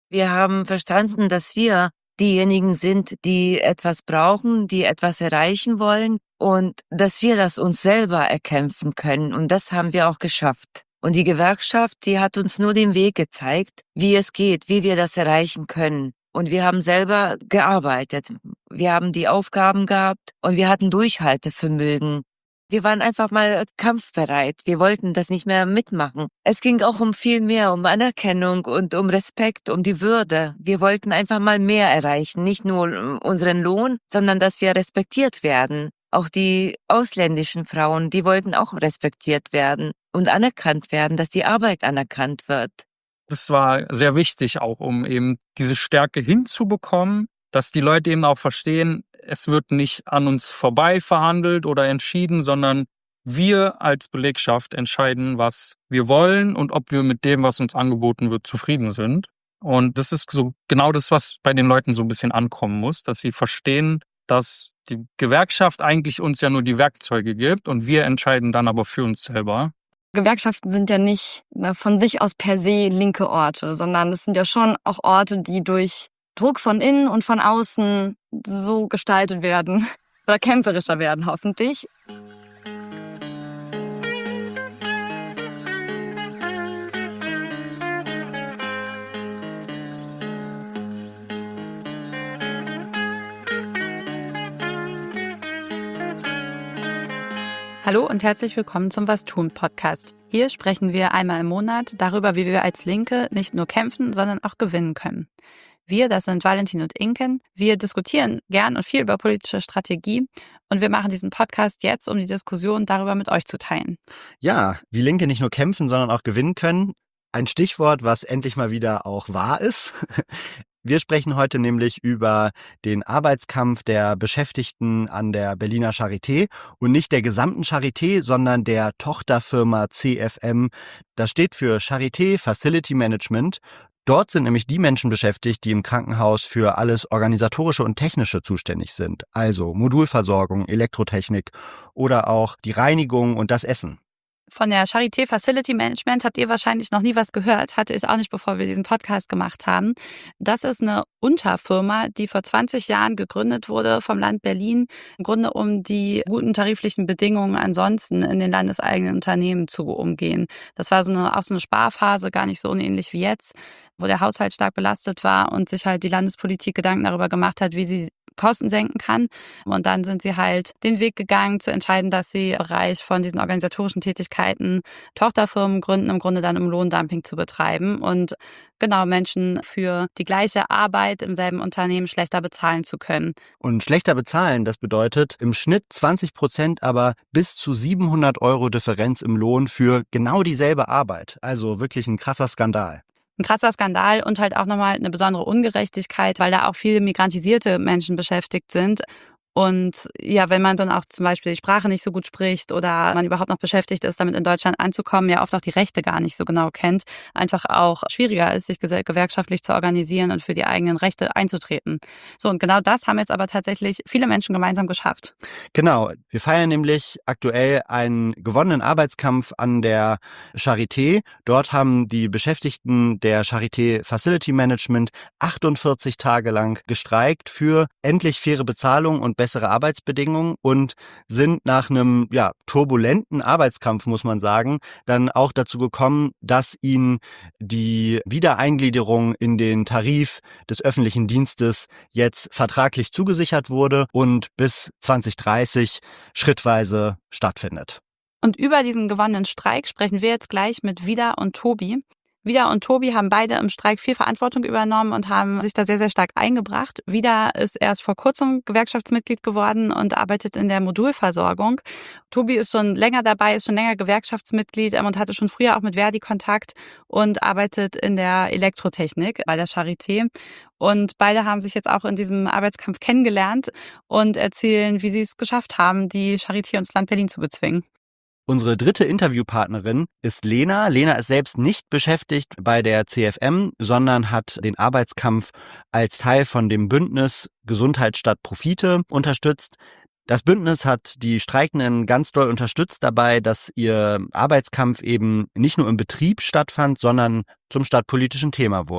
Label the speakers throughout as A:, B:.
A: Wir haben verstanden, dass wir diejenigen sind, die etwas brauchen, die etwas erreichen wollen und dass wir das uns selber erkämpfen können. Und das haben wir auch geschafft. Und die Gewerkschaft, die hat uns nur den Weg gezeigt, wie es geht, wie wir das erreichen können. Und wir haben selber gearbeitet. Wir haben die Aufgaben gehabt und wir hatten Durchhaltevermögen. Wir waren einfach mal kampfbereit. Wir wollten das nicht mehr mitmachen. Es ging auch um viel mehr, um Anerkennung und um Respekt, um die Würde. Wir wollten einfach mal mehr erreichen. Nicht nur unseren Lohn, sondern dass wir respektiert werden. Auch die ausländischen Frauen, die wollten auch respektiert werden und anerkannt werden, dass die Arbeit anerkannt wird.
B: Das war sehr wichtig auch, um eben diese Stärke hinzubekommen, dass die Leute eben auch verstehen, es wird nicht an uns vorbei verhandelt oder entschieden, sondern wir als Belegschaft entscheiden, was wir wollen und ob wir mit dem, was uns angeboten wird, zufrieden sind. Und das ist so genau das, was bei den Leuten so ein bisschen ankommen muss, dass sie verstehen, dass die Gewerkschaft eigentlich uns ja nur die Werkzeuge gibt und wir entscheiden dann aber für uns selber.
C: Gewerkschaften sind ja nicht von sich aus per se linke Orte, sondern es sind ja schon auch Orte, die durch Druck von innen und von außen so gestaltet werden oder kämpferischer werden, hoffentlich.
D: Hallo und herzlich willkommen zum Was tun Podcast. Hier sprechen wir einmal im Monat darüber, wie wir als Linke nicht nur kämpfen, sondern auch gewinnen können. Wir, das sind Valentin und Inken, wir diskutieren gern und viel über politische Strategie und wir machen diesen Podcast jetzt, um die Diskussion darüber mit euch zu teilen.
E: Ja, wie Linke nicht nur kämpfen, sondern auch gewinnen können. Ein Stichwort, was endlich mal wieder auch wahr ist. Wir sprechen heute nämlich über den Arbeitskampf der Beschäftigten an der Berliner Charité und nicht der gesamten Charité, sondern der Tochterfirma CFM. Das steht für Charité Facility Management. Dort sind nämlich die Menschen beschäftigt, die im Krankenhaus für alles Organisatorische und Technische zuständig sind. Also Modulversorgung, Elektrotechnik oder auch die Reinigung und das Essen.
D: Von der Charité Facility Management habt ihr wahrscheinlich noch nie was gehört, hatte ich auch nicht, bevor wir diesen Podcast gemacht haben. Das ist eine Unterfirma, die vor 20 Jahren gegründet wurde vom Land Berlin, im Grunde um die guten tariflichen Bedingungen ansonsten in den landeseigenen Unternehmen zu umgehen. Das war auch so eine Sparphase, gar nicht so unähnlich wie jetzt, wo der Haushalt stark belastet war und sich halt die Landespolitik Gedanken darüber gemacht hat, wie sie Kosten senken kann. Und dann sind sie halt den Weg gegangen, zu entscheiden, dass sie im Bereich von diesen organisatorischen Tätigkeiten Tochterfirmen gründen, im Grunde dann um Lohndumping zu betreiben und genau Menschen für die gleiche Arbeit im selben Unternehmen schlechter bezahlen zu können.
E: Und schlechter bezahlen, das bedeutet im Schnitt 20%, aber bis zu 700 € Differenz im Lohn für genau dieselbe Arbeit. Also wirklich ein krasser Skandal.
D: Ein krasser Skandal und halt auch nochmal eine besondere Ungerechtigkeit, weil da auch viele migrantisierte Menschen beschäftigt sind. Und ja, wenn man dann auch zum Beispiel die Sprache nicht so gut spricht oder man überhaupt noch beschäftigt ist, damit in Deutschland anzukommen, ja oft auch die Rechte gar nicht so genau kennt, einfach auch schwieriger ist, sich gewerkschaftlich zu organisieren und für die eigenen Rechte einzutreten. So, und genau das haben jetzt aber tatsächlich viele Menschen gemeinsam geschafft.
E: Genau, wir feiern nämlich aktuell einen gewonnenen Arbeitskampf an der Charité. Dort haben die Beschäftigten der Charité Facility Management 48 Tage lang gestreikt für endlich faire Bezahlung und bessere Arbeitsbedingungen und sind nach einem turbulenten Arbeitskampf, muss man sagen, dann auch dazu gekommen, dass ihnen die Wiedereingliederung in den Tarif des öffentlichen Dienstes jetzt vertraglich zugesichert wurde und bis 2030 schrittweise stattfindet.
D: Und über diesen gewonnenen Streik sprechen wir jetzt gleich mit Vida und Tobi. Vida und Tobi haben beide im Streik viel Verantwortung übernommen und haben sich da sehr, sehr stark eingebracht. Vida ist erst vor kurzem Gewerkschaftsmitglied geworden und arbeitet in der Modulversorgung. Tobi ist schon länger dabei, ist schon länger Gewerkschaftsmitglied und hatte schon früher auch mit Verdi Kontakt und arbeitet in der Elektrotechnik bei der Charité. Und beide haben sich jetzt auch in diesem Arbeitskampf kennengelernt und erzählen, wie sie es geschafft haben, die Charité und das Land Berlin zu bezwingen.
E: Unsere dritte Interviewpartnerin ist Lena. Lena ist selbst nicht beschäftigt bei der CFM, sondern hat den Arbeitskampf als Teil von dem Bündnis Gesundheit statt Profite unterstützt. Das Bündnis hat die Streikenden ganz doll unterstützt dabei, dass ihr Arbeitskampf eben nicht nur im Betrieb stattfand, sondern zum stadtpolitischen Thema wurde.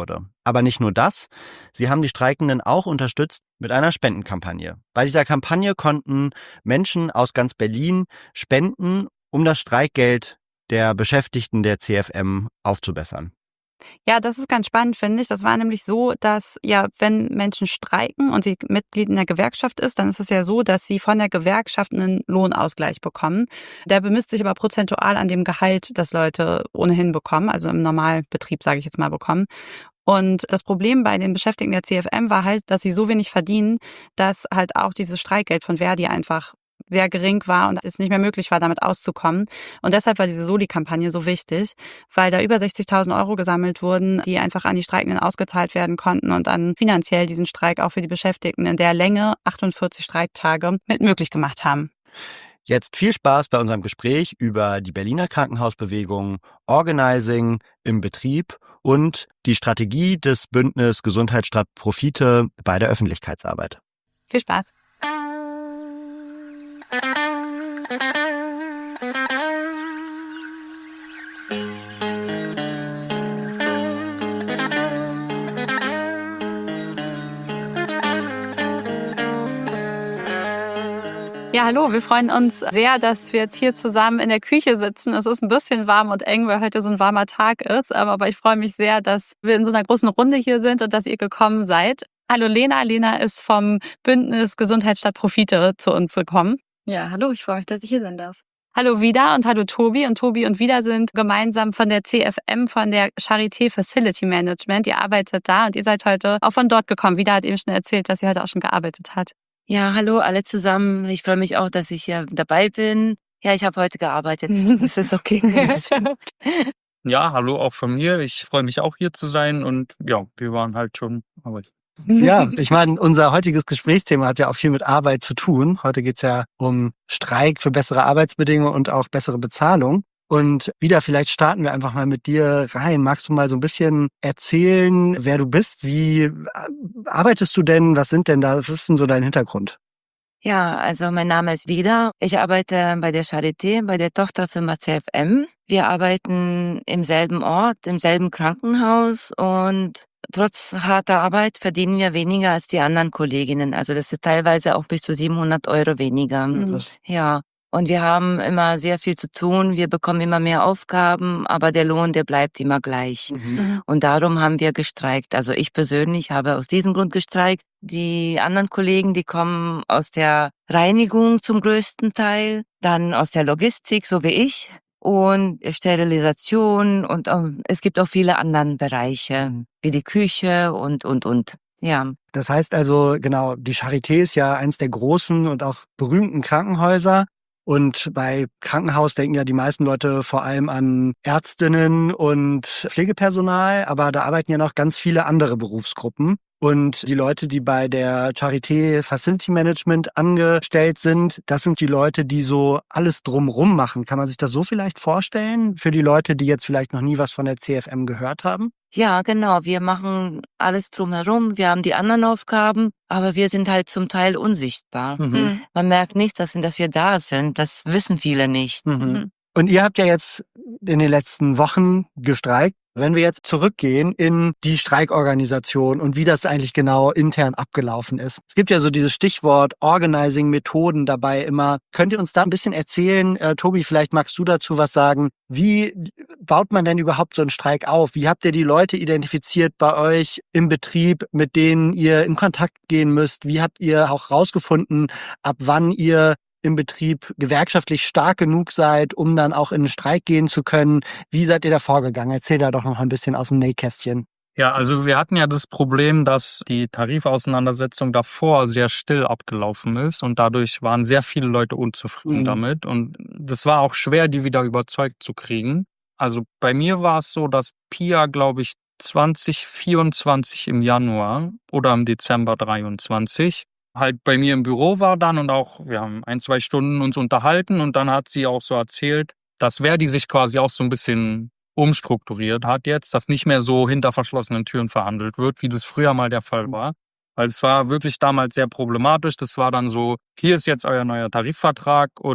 E: Aber nicht nur das, sie haben die Streikenden auch unterstützt mit einer Spendenkampagne. Bei dieser Kampagne konnten Menschen aus ganz Berlin spenden, um das Streikgeld der Beschäftigten der CFM aufzubessern.
D: Ja, das ist ganz spannend, finde ich. Das war nämlich so, dass ja, wenn Menschen streiken und sie Mitglied in der Gewerkschaft ist, dann ist es ja so, dass sie von der Gewerkschaft einen Lohnausgleich bekommen. Der bemisst sich aber prozentual an dem Gehalt, das Leute ohnehin bekommen, also im Normalbetrieb, sage ich jetzt mal, bekommen. Und das Problem bei den Beschäftigten der CFM war halt, dass sie so wenig verdienen, dass halt auch dieses Streikgeld von Verdi einfach sehr gering war und es nicht mehr möglich war, damit auszukommen. Und deshalb war diese Soli-Kampagne so wichtig, weil da über 60.000 € gesammelt wurden, die einfach an die Streikenden ausgezahlt werden konnten und dann finanziell diesen Streik auch für die Beschäftigten in der Länge 48 Streiktage mit möglich gemacht haben.
E: Jetzt viel Spaß bei unserem Gespräch über die Berliner Krankenhausbewegung, Organizing im Betrieb und die Strategie des Bündnis Gesundheit statt Profite bei der Öffentlichkeitsarbeit.
D: Viel Spaß. Ja, hallo, wir freuen uns sehr, dass wir jetzt hier zusammen in der Küche sitzen. Es ist ein bisschen warm und eng, weil heute so ein warmer Tag ist. Aber ich freue mich sehr, dass wir in so einer großen Runde hier sind und dass ihr gekommen seid. Hallo Lena. Lena ist vom Bündnis Gesundheit statt Profite zu uns gekommen.
C: Ja, hallo, ich freue mich, dass ich hier sein darf.
D: Hallo Vida und hallo Tobi. Und Tobi und Vida sind gemeinsam von der CFM, von der Charité Facility Management. Ihr arbeitet da und ihr seid heute auch von dort gekommen. Vida hat eben schon erzählt, dass sie heute auch schon gearbeitet hat.
A: Ja, hallo alle zusammen. Ich freue mich auch, dass ich hier dabei bin. Ja, ich habe heute gearbeitet. Das ist okay.
B: Ja, hallo auch von mir. Ich freue mich auch hier zu sein und ja, wir waren halt schon arbeiten.
F: Ja, ich meine, unser heutiges Gesprächsthema hat ja auch viel mit Arbeit zu tun. Heute geht's ja um Streik für bessere Arbeitsbedingungen und auch bessere Bezahlung. Und wieder, vielleicht starten wir einfach mal mit dir rein. Magst du mal so ein bisschen erzählen, wer du bist? Wie arbeitest du denn? Was ist denn so dein Hintergrund?
A: Ja, also mein Name ist Vida. Ich arbeite bei der Charité, bei der Tochterfirma CFM. Wir arbeiten im selben Ort, im selben Krankenhaus und trotz harter Arbeit verdienen wir weniger als die anderen Kolleginnen. Also das ist teilweise auch bis zu 700 € weniger. Ja. Und wir haben immer sehr viel zu tun, wir bekommen immer mehr Aufgaben, aber der Lohn, der bleibt immer gleich. Und darum haben wir gestreikt. Also ich persönlich habe aus diesem Grund gestreikt. Die anderen Kollegen, die kommen aus der Reinigung zum größten Teil, dann aus der Logistik, so wie ich, und Sterilisation und es gibt auch viele andere Bereiche, wie die Küche und. Ja.
F: Das heißt also, genau, die Charité ist ja eins der großen und auch berühmten Krankenhäuser. Und bei Krankenhaus denken ja die meisten Leute vor allem an Ärztinnen und Pflegepersonal, aber da arbeiten ja noch ganz viele andere Berufsgruppen. Und die Leute, die bei der Charité Facility Management angestellt sind, das sind die Leute, die so alles drumrum machen. Kann man sich das so vielleicht vorstellen für die Leute, die jetzt vielleicht noch nie was von der CFM gehört haben?
A: Ja, genau. Wir machen alles drumherum. Wir haben die anderen Aufgaben, aber wir sind halt zum Teil unsichtbar. Man merkt nicht, dass wir da sind. Das wissen viele nicht.
F: Und ihr habt ja jetzt in den letzten Wochen gestreikt. Wenn wir jetzt zurückgehen in die Streikorganisation und wie das eigentlich genau intern abgelaufen ist. Es gibt ja so dieses Stichwort Organizing-Methoden dabei immer. Könnt ihr uns da ein bisschen erzählen? Tobi, vielleicht magst du dazu was sagen. Wie baut man denn überhaupt so einen Streik auf? Wie habt ihr die Leute identifiziert bei euch im Betrieb, mit denen ihr in Kontakt gehen müsst? Wie habt ihr auch rausgefunden, ab wann ihr im Betrieb gewerkschaftlich stark genug seid, um dann auch in den Streik gehen zu können? Wie seid ihr da vorgegangen? Erzähl da doch noch ein bisschen aus dem Nähkästchen.
B: Ja, also wir hatten ja das Problem, dass die Tarifauseinandersetzung davor sehr still abgelaufen ist und dadurch waren sehr viele Leute unzufrieden damit und das war auch schwer, die wieder überzeugt zu kriegen. Also bei mir war es so, dass Pia, glaube ich, 2024 im Januar oder im Dezember 23 halt bei mir im Büro war dann und auch, wir haben 1-2 Stunden uns unterhalten und dann hat sie auch so erzählt, dass Verdi sich quasi auch so ein bisschen umstrukturiert hat jetzt, dass nicht mehr so hinter verschlossenen Türen verhandelt wird, wie das früher mal der Fall war. Weil es war wirklich damals sehr problematisch. Das war dann so, hier ist jetzt euer neuer Tarifvertrag und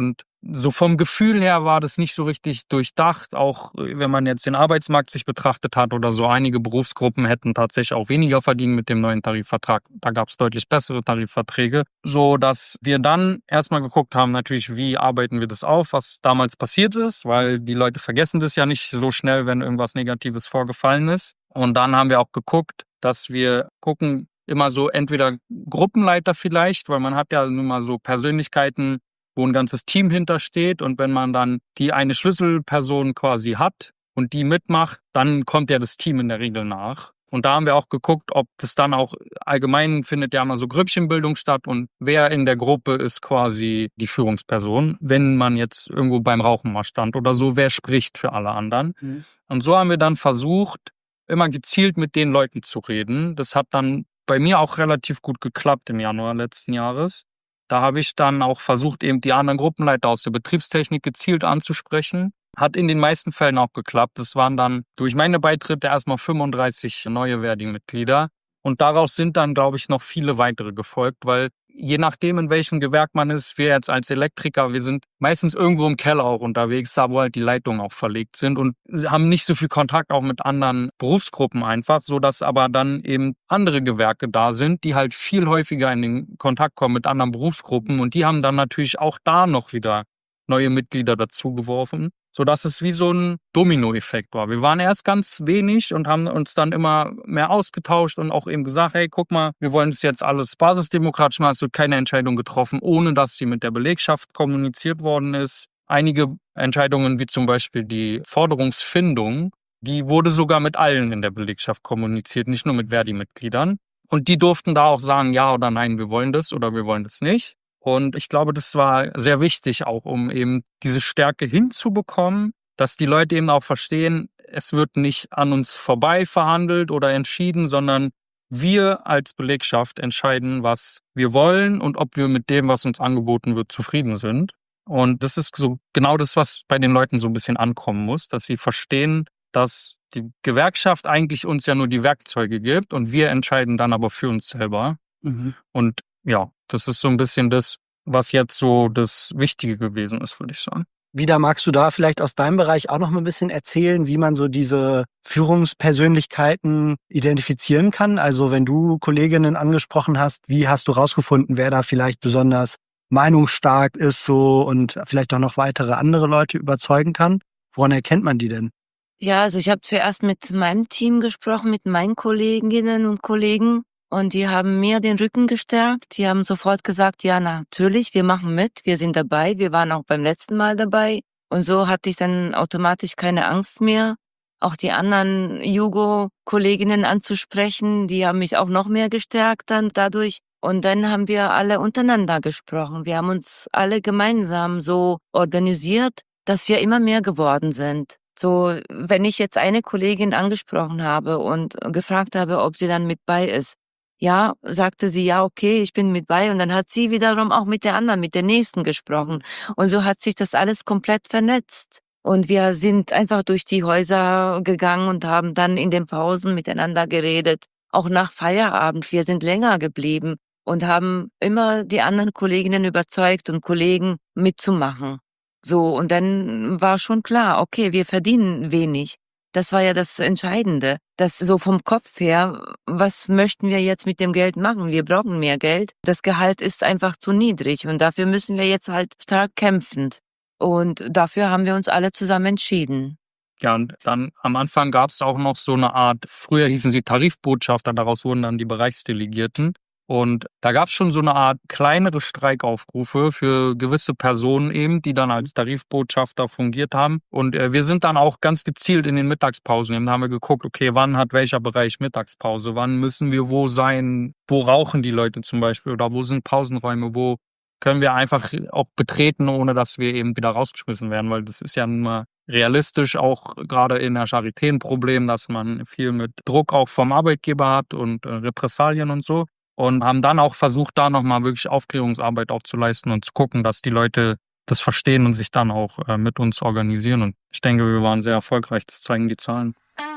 B: so vom Gefühl her war das nicht so richtig durchdacht. Auch wenn man jetzt den Arbeitsmarkt sich betrachtet hat oder so, einige Berufsgruppen hätten tatsächlich auch weniger verdient mit dem neuen Tarifvertrag. Da gab es deutlich bessere Tarifverträge, so dass wir dann erstmal geguckt haben, natürlich, wie arbeiten wir das auf, was damals passiert ist, weil die Leute vergessen das ja nicht so schnell, wenn irgendwas Negatives vorgefallen ist. Und dann haben wir auch geguckt, dass wir gucken, immer so entweder Gruppenleiter vielleicht, weil man hat ja nun mal so Persönlichkeiten, wo ein ganzes Team hintersteht, und wenn man dann die eine Schlüsselperson quasi hat und die mitmacht, dann kommt ja das Team in der Regel nach. Und da haben wir auch geguckt, ob das dann auch allgemein findet ja immer so Grüppchenbildung statt und wer in der Gruppe ist quasi die Führungsperson, wenn man jetzt irgendwo beim Rauchen mal stand oder so, wer spricht für alle anderen. Und so haben wir dann versucht, immer gezielt mit den Leuten zu reden. Das hat dann bei mir auch relativ gut geklappt im Januar letzten Jahres. Da habe ich dann auch versucht, eben die anderen Gruppenleiter aus der Betriebstechnik gezielt anzusprechen. Hat in den meisten Fällen auch geklappt. Es waren dann durch meine Beitritte erstmal 35 neue Verdi-Mitglieder. Und daraus sind dann, glaube ich, noch viele weitere gefolgt, weil je nachdem, in welchem Gewerk man ist, wir jetzt als Elektriker, wir sind meistens irgendwo im Keller auch unterwegs, da wo halt die Leitungen auch verlegt sind und haben nicht so viel Kontakt auch mit anderen Berufsgruppen einfach, sodass aber dann eben andere Gewerke da sind, die halt viel häufiger in den Kontakt kommen mit anderen Berufsgruppen, und die haben dann natürlich auch da noch wieder neue Mitglieder dazugeworfen, sodass es wie so ein Dominoeffekt war. Wir waren erst ganz wenig und haben uns dann immer mehr ausgetauscht und auch eben gesagt, hey, guck mal, wir wollen das jetzt alles basisdemokratisch machen. Es wird keine Entscheidung getroffen, ohne dass sie mit der Belegschaft kommuniziert worden ist. Einige Entscheidungen, wie zum Beispiel die Forderungsfindung, die wurde sogar mit allen in der Belegschaft kommuniziert, nicht nur mit Verdi-Mitgliedern. Und die durften da auch sagen, ja oder nein, wir wollen das oder wir wollen das nicht. Und ich glaube, das war sehr wichtig auch, um eben diese Stärke hinzubekommen, dass die Leute eben auch verstehen, es wird nicht an uns vorbei verhandelt oder entschieden, sondern wir als Belegschaft entscheiden, was wir wollen und ob wir mit dem, was uns angeboten wird, zufrieden sind. Und das ist so genau das, was bei den Leuten so ein bisschen ankommen muss, dass sie verstehen, dass die Gewerkschaft eigentlich uns ja nur die Werkzeuge gibt und wir entscheiden dann aber für uns selber. Und ja, das ist so ein bisschen das, was jetzt so das Wichtige gewesen ist, würde ich sagen.
F: Vida, magst du da vielleicht aus deinem Bereich auch noch mal ein bisschen erzählen, wie man so diese Führungspersönlichkeiten identifizieren kann? Also wenn du Kolleginnen angesprochen hast, wie hast du rausgefunden, wer da vielleicht besonders meinungsstark ist so und vielleicht auch noch weitere andere Leute überzeugen kann? Woran erkennt man die denn?
A: Ja, also ich habe zuerst mit meinem Team gesprochen, mit meinen Kolleginnen und Kollegen. Und die haben mir den Rücken gestärkt. Die haben sofort gesagt, ja, natürlich, wir machen mit, wir sind dabei. Wir waren auch beim letzten Mal dabei. Und so hatte ich dann automatisch keine Angst mehr, auch die anderen Jugo-Kolleginnen anzusprechen. Die haben mich auch noch mehr gestärkt dann dadurch. Und dann haben wir alle untereinander gesprochen. Wir haben uns alle gemeinsam so organisiert, dass wir immer mehr geworden sind. So, wenn ich jetzt eine Kollegin angesprochen habe und gefragt habe, ob sie dann mit bei ist, ja, sagte sie, ja, okay, ich bin mit bei. Und dann hat sie wiederum auch mit der anderen, mit der nächsten gesprochen. Und so hat sich das alles komplett vernetzt. Und wir sind einfach durch die Häuser gegangen und haben dann in den Pausen miteinander geredet. Auch nach Feierabend. Wir sind länger geblieben und haben immer die anderen Kolleginnen überzeugt und Kollegen mitzumachen. So, und dann war schon klar, okay, wir verdienen wenig. Das war ja das Entscheidende. Das so vom Kopf her, was möchten wir jetzt mit dem Geld machen? Wir brauchen mehr Geld. Das Gehalt ist einfach zu niedrig und dafür müssen wir jetzt halt stark kämpfen. Und dafür haben wir uns alle zusammen entschieden.
B: Ja, und dann am Anfang gab es auch noch so eine Art, früher hießen sie Tarifbotschafter, daraus wurden dann die Bereichsdelegierten. Und da gab es schon so eine Art kleinere Streikaufrufe für gewisse Personen eben, die dann als Tarifbotschafter fungiert haben. Und wir sind dann auch ganz gezielt in den Mittagspausen. Eben haben wir geguckt, okay, wann hat welcher Bereich Mittagspause? Wann müssen wir wo sein? Wo rauchen die Leute zum Beispiel? Oder wo sind Pausenräume? Wo können wir einfach auch betreten, ohne dass wir eben wieder rausgeschmissen werden? Weil das ist ja nun mal realistisch auch gerade in der Charité ein Problem, dass man viel mit Druck auch vom Arbeitgeber hat und Repressalien und so. Und haben dann auch versucht, da nochmal wirklich Aufklärungsarbeit auch zu leisten und zu gucken, dass die Leute das verstehen und sich dann auch mit uns organisieren. Und ich denke, wir waren sehr erfolgreich, das zeigen die Zahlen.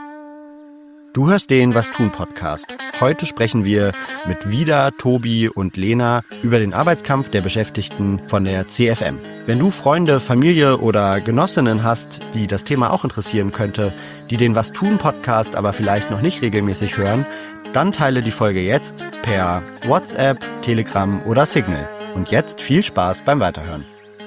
E: Du hörst den Was tun Podcast. Heute sprechen wir mit Vida, Tobi und Lena über den Arbeitskampf der Beschäftigten von der CFM. Wenn du Freunde, Familie oder Genossinnen hast, die das Thema auch interessieren könnte, die den Was tun Podcast aber vielleicht noch nicht regelmäßig hören, dann teile die Folge jetzt per WhatsApp, Telegram oder Signal. Und jetzt viel Spaß beim Weiterhören.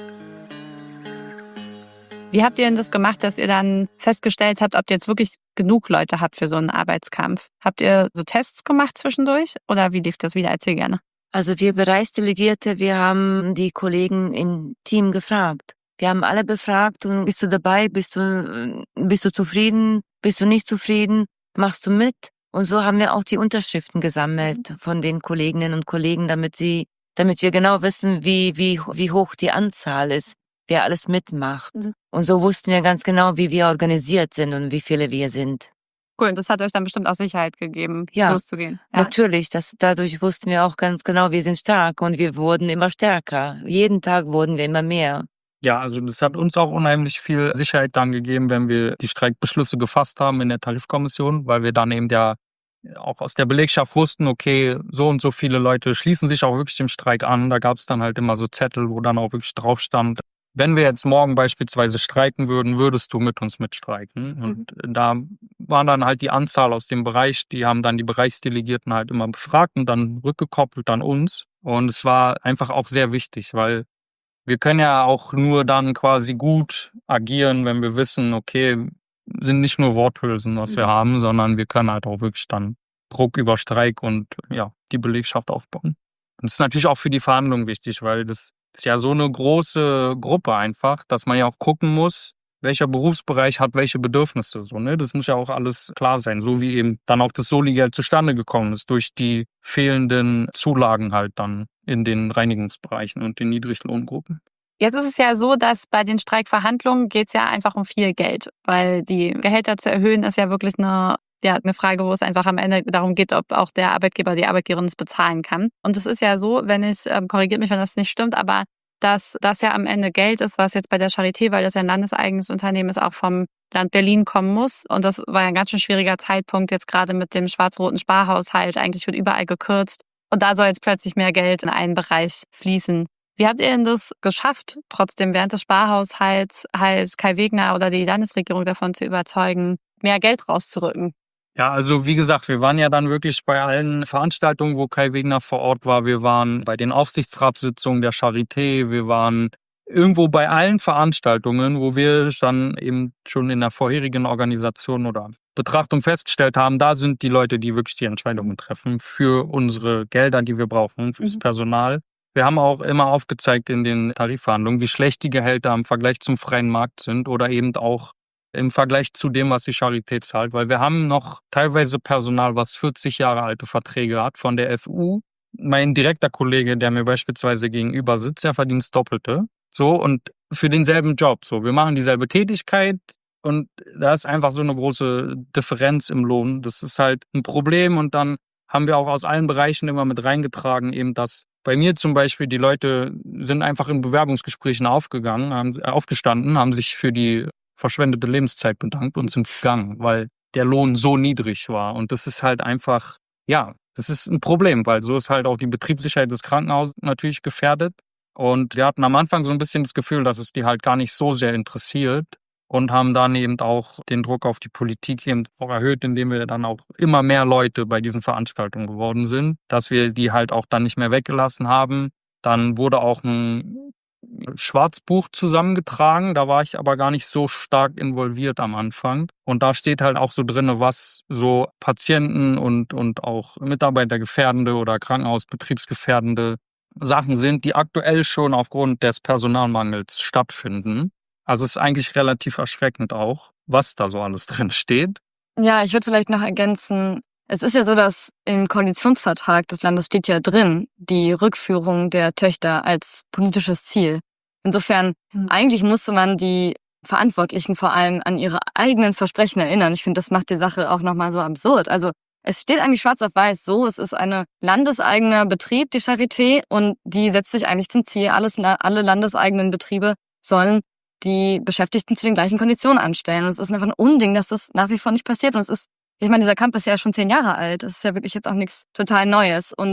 D: Wie habt ihr denn das gemacht, dass ihr dann festgestellt habt, ob ihr jetzt wirklich genug Leute habt für so einen Arbeitskampf? Habt ihr so Tests gemacht zwischendurch oder wie lief das wieder? Erzähl gerne.
A: Also wir Bereichsdelegierte, wir haben die Kollegen im Team gefragt. Wir haben alle befragt und bist du dabei, bist du zufrieden, bist du nicht zufrieden, machst du mit? Und so haben wir auch die Unterschriften gesammelt von den Kolleginnen und Kollegen, damit wir genau wissen, wie hoch die Anzahl ist, wer alles mitmacht. Und so wussten wir ganz genau, wie wir organisiert sind und wie viele wir sind.
D: Cool, und das hat euch dann bestimmt auch Sicherheit gegeben,
A: Ja,
D: loszugehen. Ja.
A: Natürlich, dadurch wussten wir auch ganz genau, wir sind stark und wir wurden immer stärker. Jeden Tag wurden wir immer mehr.
B: Ja, also das hat uns auch unheimlich viel Sicherheit dann gegeben, wenn wir die Streikbeschlüsse gefasst haben in der Tarifkommission, weil wir dann eben ja auch aus der Belegschaft wussten, okay, so und so viele Leute schließen sich auch wirklich dem Streik an. Da gab es dann halt immer so Zettel, wo dann auch wirklich drauf stand, wenn wir jetzt morgen beispielsweise streiken würden, würdest du mit uns mitstreiken. Und da war dann halt die Anzahl aus dem Bereich, die haben dann die Bereichsdelegierten halt immer befragt und dann rückgekoppelt an uns. Und es war einfach auch sehr wichtig, weil wir können ja auch nur dann quasi gut agieren, wenn wir wissen, okay, sind nicht nur Worthülsen, was wir haben, sondern wir können halt auch wirklich dann Druck über Streik und ja, die Belegschaft aufbauen. Und das ist natürlich auch für die Verhandlungen wichtig, weil das ist ja so eine große Gruppe einfach, dass man ja auch gucken muss, welcher Berufsbereich hat welche Bedürfnisse. So, ne? Das muss ja auch alles klar sein, so wie eben dann auch das Soli-Geld zustande gekommen ist, durch die fehlenden Zulagen halt dann in den Reinigungsbereichen und den Niedriglohngruppen.
D: Jetzt ist es ja so, dass bei den Streikverhandlungen geht es ja einfach um viel Geld, weil die Gehälter zu erhöhen ist ja wirklich eine Frage, wo es einfach am Ende darum geht, ob auch der Arbeitgeber, die Arbeitgeberin es bezahlen kann. Und es ist ja so, korrigiert mich, wenn das nicht stimmt, aber dass das ja am Ende Geld ist, was jetzt bei der Charité, weil das ja ein landeseigenes Unternehmen ist, auch vom Land Berlin kommen muss. Und das war ja ein ganz schön schwieriger Zeitpunkt, jetzt gerade mit dem schwarz-roten Sparhaushalt. Eigentlich wird überall gekürzt. Und da soll jetzt plötzlich mehr Geld in einen Bereich fließen. Wie habt ihr denn das geschafft, trotzdem während des Sparhaushalts halt Kai Wegner oder die Landesregierung davon zu überzeugen, mehr Geld rauszurücken?
B: Ja, also wie gesagt, wir waren ja dann wirklich bei allen Veranstaltungen, wo Kai Wegner vor Ort war. Wir waren bei den Aufsichtsratssitzungen der Charité. Wir waren irgendwo bei allen Veranstaltungen, wo wir dann eben schon in der vorherigen Organisation oder Betrachtung festgestellt haben, da sind die Leute, die wirklich die Entscheidungen treffen für unsere Gelder, die wir brauchen, fürs Personal. Wir haben auch immer aufgezeigt in den Tarifverhandlungen, wie schlecht die Gehälter im Vergleich zum freien Markt sind oder eben auch im Vergleich zu dem, was die Charité zahlt. Weil wir haben noch teilweise Personal, was 40 Jahre alte Verträge hat von der FU. Mein direkter Kollege, der mir beispielsweise gegenüber sitzt, der verdient das Doppelte. So, und für denselben Job. So, wir machen dieselbe Tätigkeit und da ist einfach so eine große Differenz im Lohn. Das ist halt ein Problem und dann haben wir auch aus allen Bereichen immer mit reingetragen, eben dass bei mir zum Beispiel die Leute sind einfach in Bewerbungsgesprächen aufgestanden, haben sich für die verschwendete Lebenszeit bedankt und sind gegangen, weil der Lohn so niedrig war. Und das ist halt einfach, ja, das ist ein Problem, weil so ist halt auch die Betriebssicherheit des Krankenhauses natürlich gefährdet. Und wir hatten am Anfang so ein bisschen das Gefühl, dass es die halt gar nicht so sehr interessiert und haben dann eben auch den Druck auf die Politik eben auch erhöht, indem wir dann auch immer mehr Leute bei diesen Veranstaltungen geworden sind, dass wir die halt auch dann nicht mehr weggelassen haben. Dann wurde auch ein Schwarzbuch zusammengetragen, da war ich aber gar nicht so stark involviert am Anfang. Und da steht halt auch so drin, was so Patienten und auch mitarbeitergefährdende oder krankenhausbetriebsgefährdende Sachen sind, die aktuell schon aufgrund des Personalmangels stattfinden. Also es ist eigentlich relativ erschreckend auch, was da so alles drin steht.
C: Ja, ich würde vielleicht noch ergänzen, es ist ja so, dass im Koalitionsvertrag des Landes steht ja drin, die Rückführung der Töchter als politisches Ziel. Insofern, eigentlich musste man die Verantwortlichen vor allem an ihre eigenen Versprechen erinnern. Ich finde, das macht die Sache auch nochmal so absurd. Also es steht eigentlich schwarz auf weiß so, es ist ein landeseigener Betrieb, die Charité, und die setzt sich eigentlich zum Ziel, alle landeseigenen Betriebe sollen die Beschäftigten zu den gleichen Konditionen anstellen. Und es ist einfach ein Unding, dass das nach wie vor nicht passiert. Und es ist, ich meine, dieser Kampf ist ja schon 10 Jahre alt. Das ist ja wirklich jetzt auch nichts total Neues. Und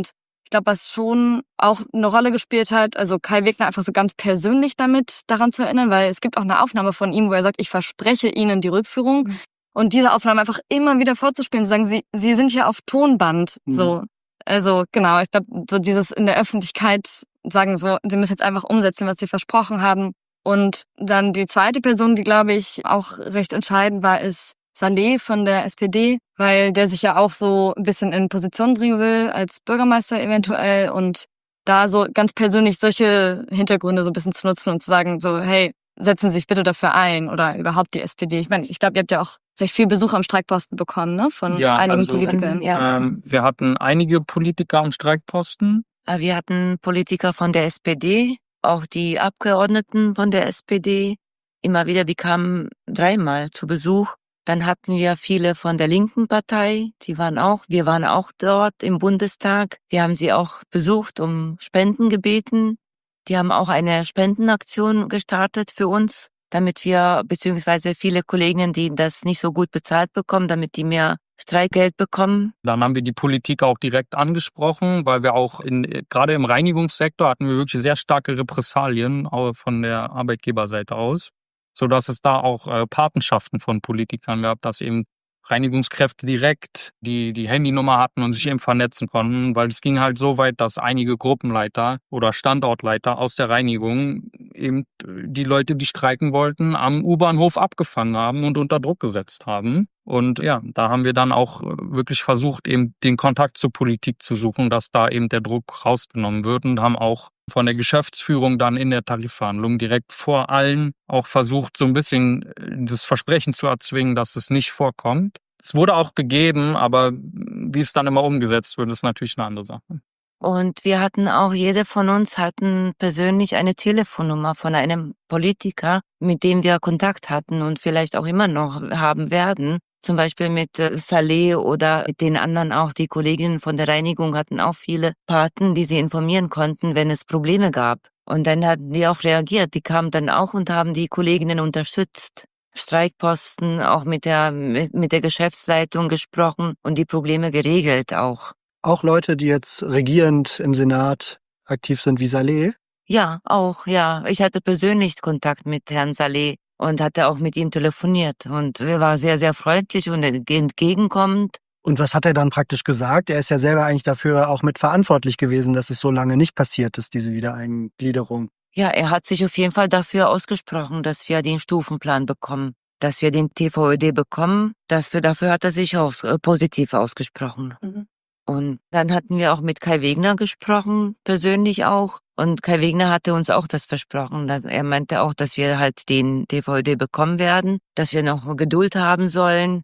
C: Ich glaube, was schon auch eine Rolle gespielt hat, also Kai Wegner einfach so ganz persönlich damit daran zu erinnern, weil es gibt auch eine Aufnahme von ihm, wo er sagt, ich verspreche Ihnen die Rückführung. Und diese Aufnahme einfach immer wieder vorzuspielen, zu sagen, Sie sind hier auf Tonband. So. Also genau, ich glaube, so dieses in der Öffentlichkeit sagen, so, Sie müssen jetzt einfach umsetzen, was Sie versprochen haben. Und dann die zweite Person, die, glaube ich, auch recht entscheidend war, ist Saleh von der SPD, weil der sich ja auch so ein bisschen in Position bringen will, als Bürgermeister eventuell. Und da so ganz persönlich solche Hintergründe so ein bisschen zu nutzen und zu sagen, so, hey, setzen Sie sich bitte dafür ein oder überhaupt die SPD. Ich meine, ich glaube, ihr habt ja auch recht viel Besuch am Streikposten bekommen, ne? Von einigen Politikern.
A: Ja.
B: Wir hatten einige Politiker am Streikposten.
A: Wir hatten Politiker von der SPD, auch die Abgeordneten von der SPD. Immer wieder, die kamen 3-mal zu Besuch. Dann hatten wir viele von der linken Partei, wir waren auch dort im Bundestag. Wir haben sie auch besucht, um Spenden gebeten. Die haben auch eine Spendenaktion gestartet für uns, damit wir, beziehungsweise viele Kollegen, die das nicht so gut bezahlt bekommen, damit die mehr Streikgeld bekommen.
B: Dann haben wir die Politik auch direkt angesprochen, weil wir auch gerade im Reinigungssektor hatten wir wirklich sehr starke Repressalien auch von der Arbeitgeberseite aus, sodass es da auch Patenschaften von Politikern gab, dass eben Reinigungskräfte direkt die Handynummer hatten und sich eben vernetzen konnten, weil es ging halt so weit, dass einige Gruppenleiter oder Standortleiter aus der Reinigung eben die Leute, die streiken wollten, am U-Bahnhof abgefangen haben und unter Druck gesetzt haben. Und ja, da haben wir dann auch wirklich versucht, eben den Kontakt zur Politik zu suchen, dass da eben der Druck rausgenommen wird, und haben auch von der Geschäftsführung dann in der Tarifverhandlung direkt vor allen auch versucht, so ein bisschen das Versprechen zu erzwingen, dass es nicht vorkommt. Es wurde auch gegeben, aber wie es dann immer umgesetzt wird, ist natürlich eine andere Sache.
A: Und wir hatten auch, jede von uns hatten persönlich eine Telefonnummer von einem Politiker, mit dem wir Kontakt hatten und vielleicht auch immer noch haben werden. Zum Beispiel mit Saleh oder mit den anderen auch. Die Kolleginnen von der Reinigung hatten auch viele Paten, die sie informieren konnten, wenn es Probleme gab. Und dann hatten die auch reagiert. Die kamen dann auch und haben die Kolleginnen unterstützt. Streikposten, auch mit der Geschäftsleitung gesprochen und die Probleme geregelt auch.
F: Auch Leute, die jetzt regierend im Senat aktiv sind wie Saleh?
A: Ja, auch, ja. Ich hatte persönlich Kontakt mit Herrn Saleh und hatte auch mit ihm telefoniert. Und er war sehr, sehr freundlich und entgegenkommend.
F: Und was hat er dann praktisch gesagt? Er ist ja selber eigentlich dafür auch mit verantwortlich gewesen, dass es so lange nicht passiert ist, diese Wiedereingliederung.
A: Ja, er hat sich auf jeden Fall dafür ausgesprochen, dass wir den Stufenplan bekommen, dass wir den TVÖD bekommen. Dafür hat er sich auch positiv ausgesprochen. Mhm. Und dann hatten wir auch mit Kai Wegner gesprochen, persönlich auch. Und Kai Wegner hatte uns auch das versprochen. Er meinte auch, dass wir halt den TVÖD bekommen werden, dass wir noch Geduld haben sollen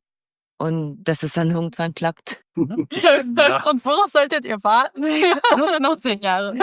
A: und dass es dann irgendwann klappt.
C: Ja. Und worauf solltet ihr warten? Noch 10 Jahre.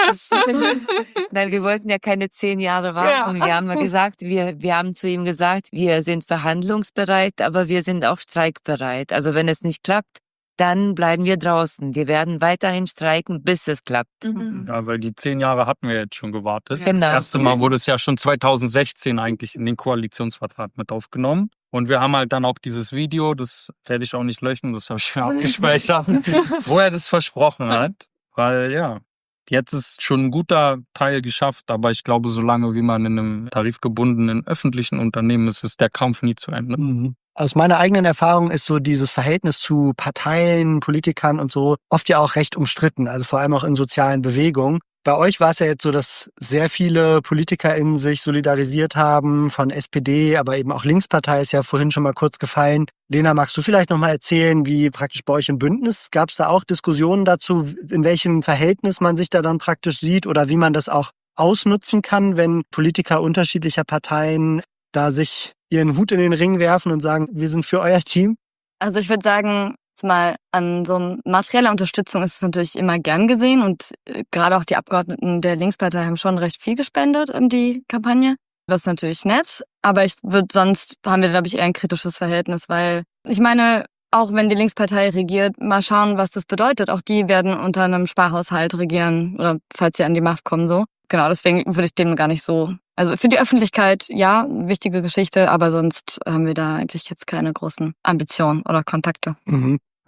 A: Nein, wir wollten ja keine 10 Jahre warten. Ja. Wir haben gesagt, wir haben zu ihm gesagt, wir sind verhandlungsbereit, aber wir sind auch streikbereit. Also wenn es nicht klappt, dann bleiben wir draußen. Wir werden weiterhin streiken, bis es klappt.
B: Mhm. Ja, weil die 10 Jahre hatten wir jetzt schon gewartet.
A: Genau.
B: Das erste Mal wurde es ja schon 2016 eigentlich in den Koalitionsvertrag mit aufgenommen. Und wir haben halt dann auch dieses Video, das werde ich auch nicht löschen, das habe ich mir abgespeichert, wo er das versprochen hat. Weil ja, jetzt ist schon ein guter Teil geschafft, aber ich glaube, solange wie man in einem tarifgebundenen öffentlichen Unternehmen ist, ist der Kampf nie zu Ende.
F: Mhm. Aus meiner eigenen Erfahrung ist so dieses Verhältnis zu Parteien, Politikern und so oft ja auch recht umstritten, also vor allem auch in sozialen Bewegungen. Bei euch war es ja jetzt so, dass sehr viele PolitikerInnen sich solidarisiert haben, von SPD, aber eben auch Linkspartei ist ja vorhin schon mal kurz gefallen. Lena, magst du vielleicht noch mal erzählen, wie praktisch bei euch im Bündnis, gab es da auch Diskussionen dazu, in welchem Verhältnis man sich da dann praktisch sieht oder wie man das auch ausnutzen kann, wenn Politiker unterschiedlicher Parteien da sich ihren Hut in den Ring werfen und sagen, wir sind für euer Team?
C: Also ich würde sagen, mal an so materieller Unterstützung ist es natürlich immer gern gesehen und gerade auch die Abgeordneten der Linkspartei haben schon recht viel gespendet in die Kampagne. Das ist natürlich nett, aber sonst haben wir, glaube ich, eher ein kritisches Verhältnis, weil ich meine, auch wenn die Linkspartei regiert, mal schauen, was das bedeutet. Auch die werden unter einem Sparhaushalt regieren oder falls sie an die Macht kommen, so. Genau, deswegen würde ich dem gar nicht so. Also für die Öffentlichkeit, ja, wichtige Geschichte, aber sonst haben wir da eigentlich jetzt keine großen Ambitionen oder Kontakte.
F: Mhm.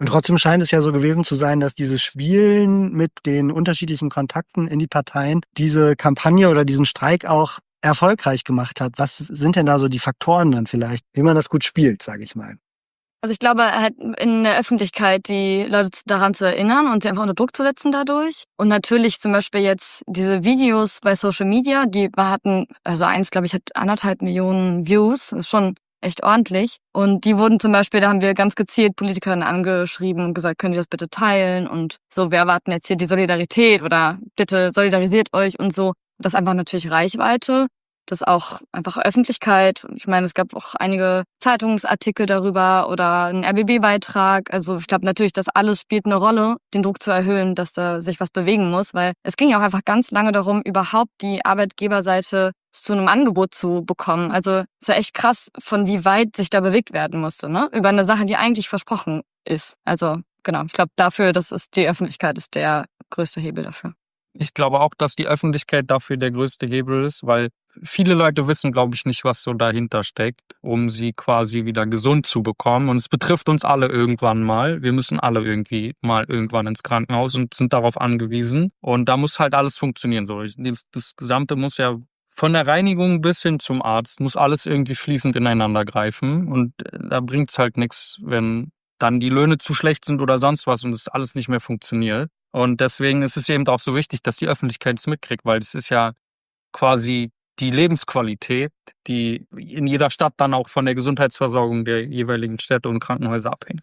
F: Und trotzdem scheint es ja so gewesen zu sein, dass dieses Spielen mit den unterschiedlichen Kontakten in die Parteien diese Kampagne oder diesen Streik auch erfolgreich gemacht hat. Was sind denn da so die Faktoren dann vielleicht, wie man das gut spielt, sage ich mal?
C: Also ich glaube, halt in der Öffentlichkeit die Leute daran zu erinnern und sie einfach unter Druck zu setzen dadurch. Und natürlich zum Beispiel jetzt diese Videos bei Social Media, die hatten, also eins, glaube ich, hat 1,5 Millionen Views, das ist schon echt ordentlich. Und die wurden zum Beispiel, da haben wir ganz gezielt Politikerinnen angeschrieben und gesagt, können die das bitte teilen? Und so, wir erwarten jetzt hier die Solidarität oder bitte solidarisiert euch und so. Das ist einfach natürlich Reichweite. Das ist auch einfach Öffentlichkeit. Ich meine, es gab auch einige Zeitungsartikel darüber oder einen RBB-Beitrag. Also ich glaube natürlich, das alles spielt eine Rolle, den Druck zu erhöhen, dass da sich was bewegen muss. Weil es ging ja auch einfach ganz lange darum, überhaupt die Arbeitgeberseite zu einem Angebot zu bekommen. Also es ist ja echt krass, von wie weit sich da bewegt werden musste, ne? Über eine Sache, die eigentlich versprochen ist. Also genau, ich glaube dafür, die Öffentlichkeit ist der größte Hebel dafür.
B: Ich glaube auch, dass die Öffentlichkeit dafür der größte Hebel ist, weil viele Leute wissen, glaube ich, nicht, was so dahinter steckt, um sie quasi wieder gesund zu bekommen. Und es betrifft uns alle irgendwann mal. Wir müssen alle irgendwie mal irgendwann ins Krankenhaus und sind darauf angewiesen. Und da muss halt alles funktionieren. So, das Gesamte muss ja von der Reinigung bis hin zum Arzt, muss alles irgendwie fließend ineinander greifen. Und da bringt's halt nichts, wenn dann die Löhne zu schlecht sind oder sonst was und es alles nicht mehr funktioniert. Und deswegen ist es eben auch so wichtig, dass die Öffentlichkeit es mitkriegt, weil es ist ja quasi die Lebensqualität, die in jeder Stadt dann auch von der Gesundheitsversorgung der jeweiligen Städte und Krankenhäuser abhängt.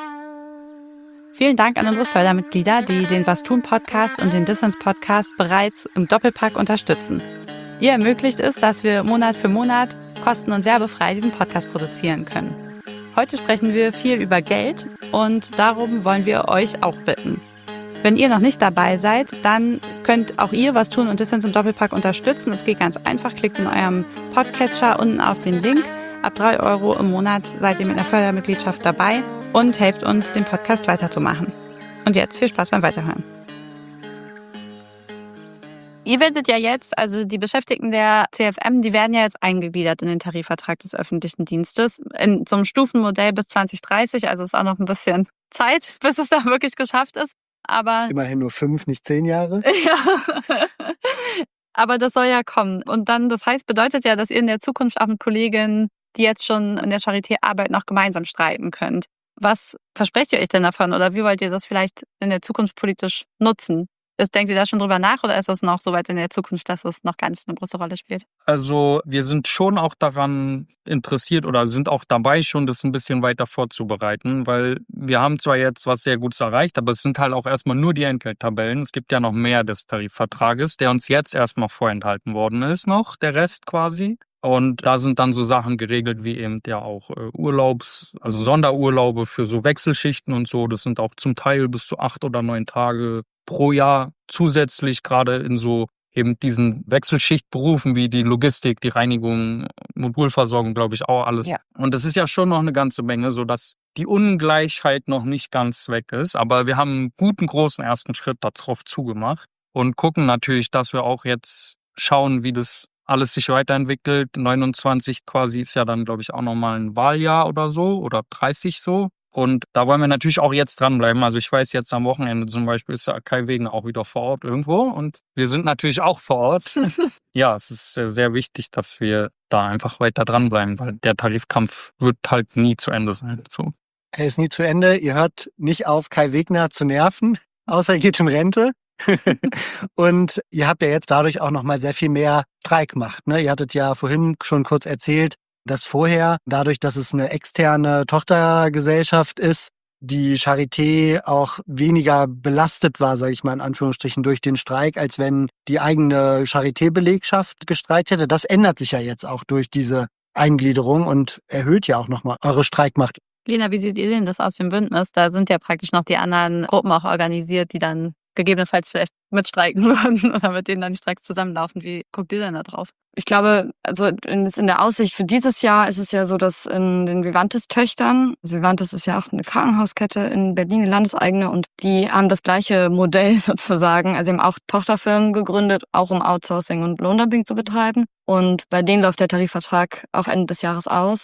D: Vielen Dank an unsere Fördermitglieder, die den Was tun Podcast und den Dissens Podcast bereits im Doppelpack unterstützen. Ihr ermöglicht es, dass wir Monat für Monat kosten- und werbefrei diesen Podcast produzieren können. Heute sprechen wir viel über Geld und darum wollen wir euch auch bitten. Wenn ihr noch nicht dabei seid, dann könnt auch ihr Was tun und Dissens im Doppelpack unterstützen. Es geht ganz einfach. Klickt in eurem Podcatcher unten auf den Link. Ab 3 € im Monat seid ihr mit einer Fördermitgliedschaft dabei und helft uns, den Podcast weiterzumachen. Und jetzt viel Spaß beim Weiterhören. Ihr werdet ja jetzt, also die Beschäftigten der CFM, die werden ja jetzt eingegliedert in den Tarifvertrag des öffentlichen Dienstes in so einem Stufenmodell bis 2030. Also ist auch noch ein bisschen Zeit, bis es da wirklich geschafft ist. Aber
F: Immerhin nur 5, nicht 10 Jahre.
D: ja. Aber das soll ja kommen. Und dann, das heißt, bedeutet ja, dass ihr in der Zukunft auch mit Kollegen, die jetzt schon in der Charité arbeiten, noch gemeinsam streiten könnt. Was versprecht ihr euch denn davon? Oder wie wollt ihr das vielleicht in der Zukunft politisch nutzen? Denkt ihr da schon drüber nach oder ist das noch so weit in der Zukunft, dass es noch gar nicht eine große Rolle spielt?
B: Also wir sind schon auch daran interessiert oder sind auch dabei schon, das ein bisschen weiter vorzubereiten, weil wir haben zwar jetzt was sehr Gutes erreicht, aber es sind halt auch erstmal nur die Entgelttabellen. Es gibt ja noch mehr des Tarifvertrages, der uns jetzt erstmal vorenthalten worden ist noch, der Rest quasi. Und da sind dann so Sachen geregelt wie eben ja auch also Sonderurlaube für so Wechselschichten und so. Das sind auch zum Teil bis zu 8 oder 9 Tage pro Jahr zusätzlich, gerade in so eben diesen Wechselschichtberufen wie die Logistik, die Reinigung, Modulversorgung, glaube ich, auch alles. Ja. Und das ist ja schon noch eine ganze Menge, sodass die Ungleichheit noch nicht ganz weg ist. Aber wir haben einen guten, großen ersten Schritt darauf zugemacht und gucken natürlich, dass wir auch jetzt schauen, wie das alles sich weiterentwickelt. 29 quasi ist ja dann, glaube ich, auch nochmal ein Wahljahr oder so oder 30 so. Und da wollen wir natürlich auch jetzt dranbleiben. Also ich weiß jetzt am Wochenende zum Beispiel ist der Kai Wegner auch wieder vor Ort irgendwo und wir sind natürlich auch vor Ort. Ja, es ist sehr wichtig, dass wir da einfach weiter dranbleiben, weil der Tarifkampf wird halt nie zu Ende sein. So.
F: Er ist nie zu Ende. Ihr hört nicht auf, Kai Wegner zu nerven, außer er geht in Rente. Und ihr habt ja jetzt dadurch auch nochmal sehr viel mehr Streikmacht. Ne? Ihr hattet ja vorhin schon kurz erzählt, dass vorher, dadurch, dass es eine externe Tochtergesellschaft ist, die Charité auch weniger belastet war, sage ich mal in Anführungsstrichen, durch den Streik, als wenn die eigene Charité-Belegschaft gestreikt hätte. Das ändert sich ja jetzt auch durch diese Eingliederung und erhöht ja auch nochmal eure Streikmacht.
D: Lena, wie seht ihr denn das aus dem Bündnis? Da sind ja praktisch noch die anderen Gruppen auch organisiert, die dann gegebenenfalls vielleicht mitstreiken würden oder mit denen dann die Streiks zusammenlaufen. Wie guckt ihr denn da drauf?
C: Ich glaube, also in der Aussicht für dieses Jahr ist es ja so, dass in den Vivantes-Töchtern, also Vivantes ist ja auch eine Krankenhauskette in Berlin, eine landeseigene, und die haben das gleiche Modell sozusagen. Also sie haben auch Tochterfirmen gegründet, auch um Outsourcing und Lohndumping zu betreiben. Und bei denen läuft der Tarifvertrag auch Ende des Jahres aus.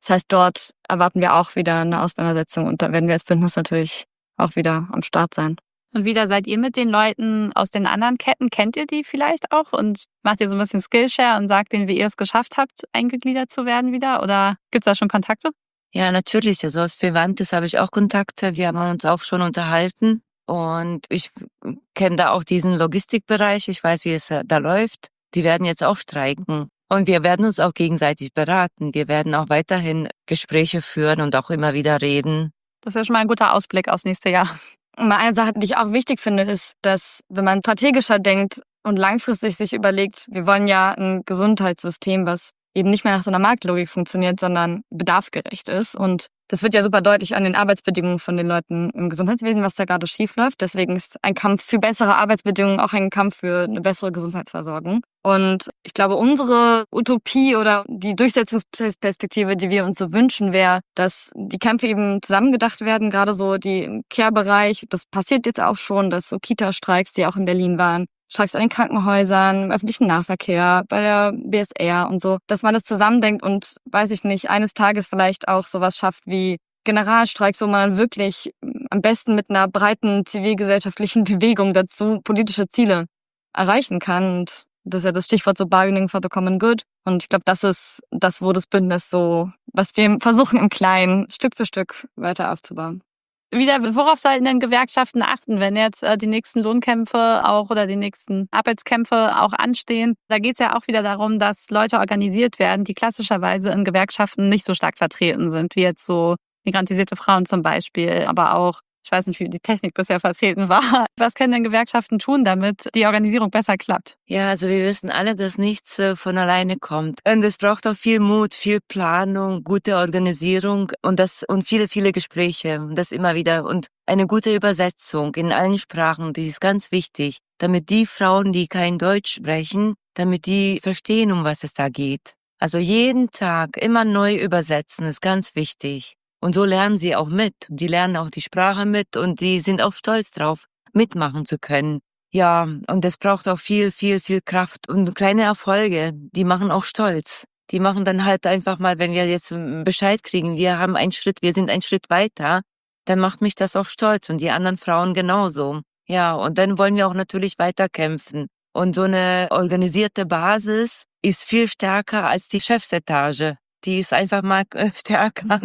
C: Das heißt, dort erwarten wir auch wieder eine Auseinandersetzung und da werden wir als Bündnis natürlich auch wieder am Start sein.
D: Und wieder seid ihr mit den Leuten aus den anderen Ketten? Kennt ihr die vielleicht auch? Und macht ihr so ein bisschen Skillshare und sagt denen, wie ihr es geschafft habt, eingegliedert zu werden wieder? Oder gibt's da schon Kontakte?
A: Ja, natürlich. Also aus Vivantes habe ich auch Kontakte. Wir haben uns auch schon unterhalten. Und ich kenne da auch diesen Logistikbereich. Ich weiß, wie es da läuft. Die werden jetzt auch streiken. Und wir werden uns auch gegenseitig beraten. Wir werden auch weiterhin Gespräche führen und auch immer wieder reden.
D: Das ist ja schon mal ein guter Ausblick aufs nächste Jahr.
C: Und eine Sache, die ich auch wichtig finde, ist, dass wenn man strategischer denkt und langfristig sich überlegt, wir wollen ja ein Gesundheitssystem, was eben nicht mehr nach so einer Marktlogik funktioniert, sondern bedarfsgerecht ist. Und das wird ja super deutlich an den Arbeitsbedingungen von den Leuten im Gesundheitswesen, was da gerade schief läuft. Deswegen ist ein Kampf für bessere Arbeitsbedingungen auch ein Kampf für eine bessere Gesundheitsversorgung. Und ich glaube, unsere Utopie oder die Durchsetzungsperspektive, die wir uns so wünschen, wäre, dass die Kämpfe eben zusammengedacht werden, gerade so die im Care-Bereich. Das passiert jetzt auch schon, dass so Kita-Streiks, die auch in Berlin waren, Streiks an den Krankenhäusern, im öffentlichen Nahverkehr, bei der BSR und so, dass man das zusammendenkt und, weiß ich nicht, eines Tages vielleicht auch sowas schafft wie Generalstreiks, wo man dann wirklich am besten mit einer breiten zivilgesellschaftlichen Bewegung dazu politische Ziele erreichen kann. Und das ist ja das Stichwort so Bargaining for the Common Good. Und ich glaube, das ist das, wo das Bündnis so, was wir versuchen im Kleinen Stück für Stück weiter aufzubauen.
D: Wieder, worauf sollten denn Gewerkschaften achten, wenn jetzt die nächsten Lohnkämpfe auch oder die nächsten Arbeitskämpfe auch anstehen? Da geht es ja auch wieder darum, dass Leute organisiert werden, die klassischerweise in Gewerkschaften nicht so stark vertreten sind, wie jetzt so migrantisierte Frauen zum Beispiel, aber auch, ich weiß nicht, wie die Technik bisher vertreten war. Was können denn Gewerkschaften tun, damit die Organisierung besser klappt?
A: Ja, also wir wissen alle, dass nichts von alleine kommt. Und es braucht auch viel Mut, viel Planung, gute Organisierung und viele, viele Gespräche. Und das immer wieder. Und eine gute Übersetzung in allen Sprachen, das ist ganz wichtig. Damit die Frauen, die kein Deutsch sprechen, damit die verstehen, um was es da geht. Also jeden Tag immer neu übersetzen, ist ganz wichtig. Und so lernen sie auch mit. Die lernen auch die Sprache mit und die sind auch stolz drauf, mitmachen zu können. Ja, und es braucht auch viel, viel, viel Kraft und kleine Erfolge, die machen auch stolz. Die machen dann halt einfach mal, wenn wir jetzt Bescheid kriegen, wir sind einen Schritt weiter, dann macht mich das auch stolz und die anderen Frauen genauso. Ja, und dann wollen wir auch natürlich weiterkämpfen. Und so eine organisierte Basis ist viel stärker als die Chefsetage. Die ist einfach mal stärker.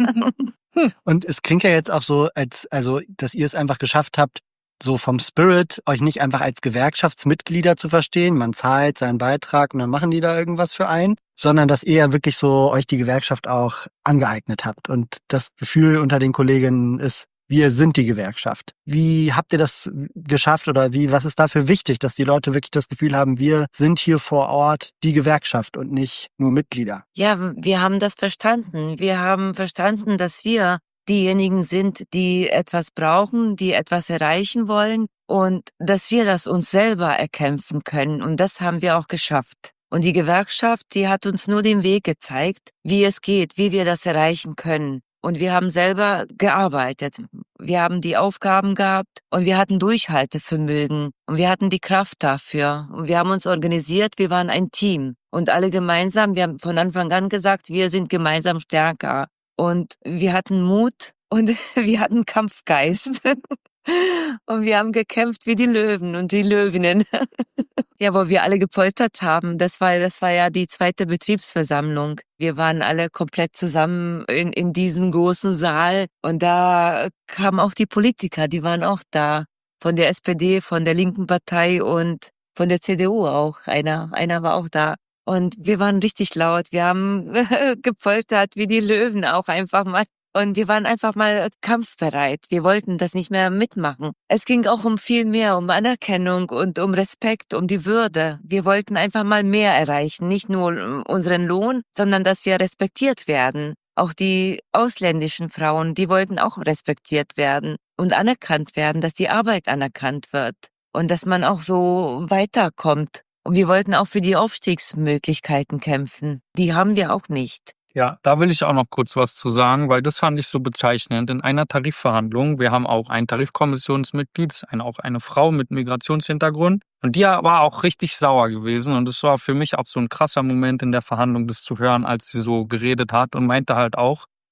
F: Und es klingt ja jetzt auch so, dass ihr es einfach geschafft habt, so vom Spirit, euch nicht einfach als Gewerkschaftsmitglieder zu verstehen, man zahlt seinen Beitrag und dann machen die da irgendwas für einen, sondern dass ihr ja wirklich so euch die Gewerkschaft auch angeeignet habt und das Gefühl unter den Kolleginnen ist, wir sind die Gewerkschaft. Wie habt ihr das geschafft oder was ist dafür wichtig, dass die Leute wirklich das Gefühl haben, wir sind hier vor Ort die Gewerkschaft und nicht nur Mitglieder?
A: Ja, wir haben das verstanden. Wir haben verstanden, dass wir diejenigen sind, die etwas brauchen, die etwas erreichen wollen und dass wir das uns selber erkämpfen können. Und das haben wir auch geschafft. Und die Gewerkschaft, die hat uns nur den Weg gezeigt, wie es geht, wie wir das erreichen können. Und wir haben selber gearbeitet. Wir haben die Aufgaben gehabt und wir hatten Durchhaltevermögen und wir hatten die Kraft dafür. Und wir haben uns organisiert, wir waren ein Team. Und alle gemeinsam, wir haben von Anfang an gesagt, wir sind gemeinsam stärker. Und wir hatten Mut und wir hatten Kampfgeist. Und wir haben gekämpft wie die Löwen und die Löwinnen. Ja, wo wir alle gepoltert haben. Das war ja die zweite Betriebsversammlung. Wir waren alle komplett zusammen in diesem großen Saal. Und da kamen auch die Politiker, die waren auch da. Von der SPD, von der linken Partei und von der CDU auch. Einer war auch da. Und wir waren richtig laut. Wir haben gepoltert wie die Löwen auch einfach mal. Und wir waren einfach mal kampfbereit. Wir wollten das nicht mehr mitmachen. Es ging auch um viel mehr, um Anerkennung und um Respekt, um die Würde. Wir wollten einfach mal mehr erreichen. Nicht nur unseren Lohn, sondern dass wir respektiert werden. Auch die ausländischen Frauen, die wollten auch respektiert werden und anerkannt werden, dass die Arbeit anerkannt wird und dass man auch so weiterkommt. Und wir wollten auch für die Aufstiegsmöglichkeiten kämpfen. Die haben wir auch nicht.
B: Ja, da will ich auch noch kurz was zu sagen, weil das fand ich so bezeichnend. In einer Tarifverhandlung, wir haben auch ein Tarifkommissionsmitglied, auch eine Frau mit Migrationshintergrund. Und die war auch richtig sauer gewesen. Und es war für mich auch so ein krasser Moment in der Verhandlung, das zu hören, als sie so geredet hat und meinte halt auch,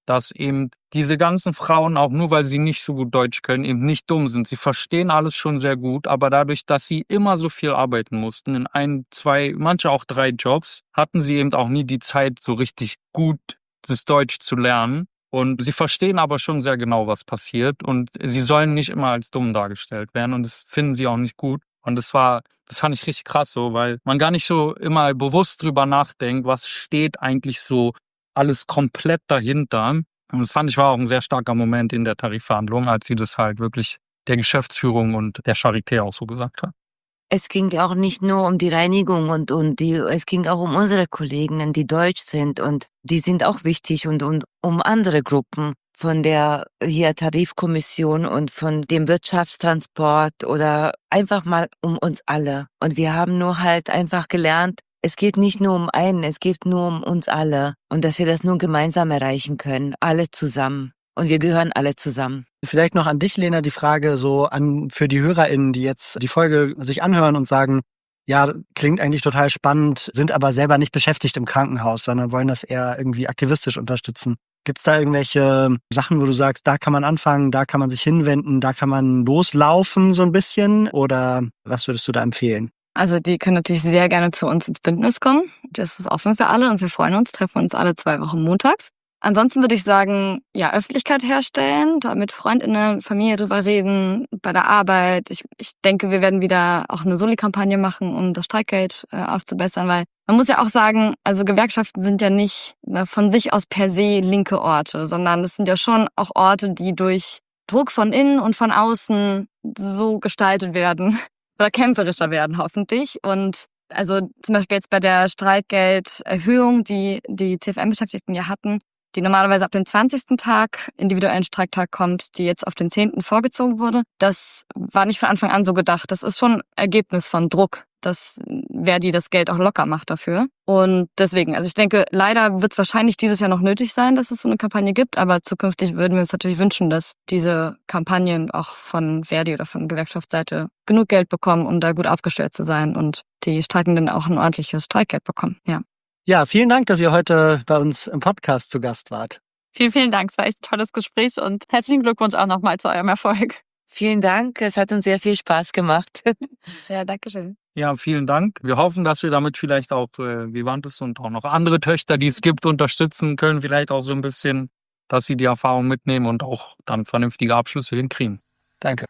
B: dass eben diese ganzen Frauen, auch nur weil sie nicht so gut Deutsch können, eben nicht dumm sind. Sie verstehen alles schon sehr gut, aber dadurch, dass sie immer so viel arbeiten mussten, in 1, 2, manche auch 3 Jobs, hatten sie eben auch nie die Zeit, so richtig gut das Deutsch zu lernen. Und sie verstehen aber schon sehr genau, was passiert. Und sie sollen nicht immer als dumm dargestellt werden. Und das finden sie auch nicht gut. Und das fand ich richtig krass so, weil man gar nicht so immer bewusst drüber nachdenkt, was steht eigentlich so alles komplett dahinter. Und das fand ich war auch ein sehr starker Moment in der Tarifverhandlung, als sie das halt wirklich der Geschäftsführung und der Charité auch so gesagt hat.
A: Es ging auch nicht nur um die Reinigung es ging auch um unsere Kolleginnen, die deutsch sind und die sind auch wichtig und um andere Gruppen von der hier Tarifkommission und von dem Wirtschaftstransport oder einfach mal um uns alle. Und wir haben nur halt einfach gelernt, es geht nicht nur um einen, es geht nur um uns alle und dass wir das nur gemeinsam erreichen können, alle zusammen. Und wir gehören alle zusammen.
F: Vielleicht noch an dich, Lena, die Frage für die HörerInnen, die jetzt die Folge sich anhören und sagen, ja, klingt eigentlich total spannend, sind aber selber nicht beschäftigt im Krankenhaus, sondern wollen das eher irgendwie aktivistisch unterstützen. Gibt es da irgendwelche Sachen, wo du sagst, da kann man anfangen, da kann man sich hinwenden, da kann man loslaufen so ein bisschen? Oder was würdest du da empfehlen?
C: Also die können natürlich sehr gerne zu uns ins Bündnis kommen. Das ist offen für alle und wir freuen uns, treffen uns alle 2 Wochen montags. Ansonsten würde ich sagen, ja, Öffentlichkeit herstellen, da mit FreundInnen, Familie drüber reden, bei der Arbeit. Ich denke, wir werden wieder auch eine Soli-Kampagne machen, um das Streikgeld aufzubessern, weil man muss ja auch sagen, also Gewerkschaften sind ja nicht von sich aus per se linke Orte, sondern es sind ja schon auch Orte, die durch Druck von innen und von außen so gestaltet werden oder kämpferischer werden hoffentlich. Und also zum Beispiel jetzt bei der Streikgelderhöhung, die CFM-Beschäftigten ja hatten, die normalerweise ab dem 20. Tag, individuellen Streiktag kommt, die jetzt auf den 10. vorgezogen wurde. Das war nicht von Anfang an so gedacht. Das ist schon Ergebnis von Druck, dass Verdi das Geld auch locker macht dafür. Und deswegen, also ich denke, leider wird es wahrscheinlich dieses Jahr noch nötig sein, dass es so eine Kampagne gibt, aber zukünftig würden wir uns natürlich wünschen, dass diese Kampagnen auch von Verdi oder von Gewerkschaftsseite genug Geld bekommen, um da gut aufgestellt zu sein und die Streikenden auch ein ordentliches Streikgeld bekommen, ja.
F: Ja, vielen Dank, dass ihr heute bei uns im Podcast zu Gast wart.
D: Vielen, vielen Dank. Es war echt ein tolles Gespräch und herzlichen Glückwunsch auch nochmal zu eurem Erfolg.
A: Vielen Dank, es hat uns sehr viel Spaß gemacht.
C: Ja, danke schön.
B: Ja, vielen Dank. Wir hoffen, dass wir damit vielleicht auch Vivantes und auch noch andere Töchter, die es gibt, unterstützen können. Vielleicht auch so ein bisschen, dass sie die Erfahrung mitnehmen und auch dann vernünftige Abschlüsse hinkriegen. Danke.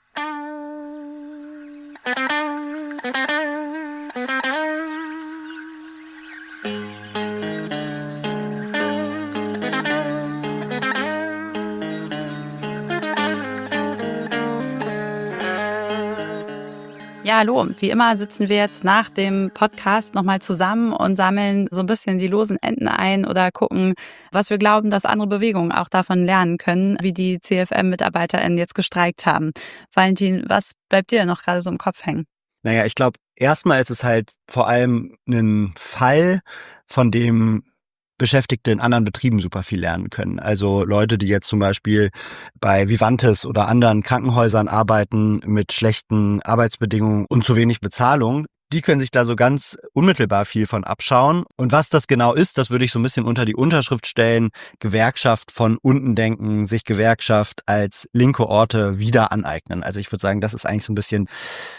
D: Ja, hallo. Wie immer sitzen wir jetzt nach dem Podcast nochmal zusammen und sammeln so ein bisschen die losen Enden ein oder gucken, was wir glauben, dass andere Bewegungen auch davon lernen können, wie die CFM-MitarbeiterInnen jetzt gestreikt haben. Valentin, was bleibt dir noch gerade so im Kopf hängen?
E: Naja, ich glaube, erstmal ist es halt vor allem ein Fall, von dem Beschäftigte in anderen Betrieben super viel lernen können. Also Leute, die jetzt zum Beispiel bei Vivantes oder anderen Krankenhäusern arbeiten mit schlechten Arbeitsbedingungen und zu wenig Bezahlung, die können sich da so ganz unmittelbar viel von abschauen. Und was das genau ist, das würde ich so ein bisschen unter die Unterschrift stellen. Gewerkschaft von unten denken, sich Gewerkschaft als linke Orte wieder aneignen. Also ich würde sagen, das ist eigentlich so ein bisschen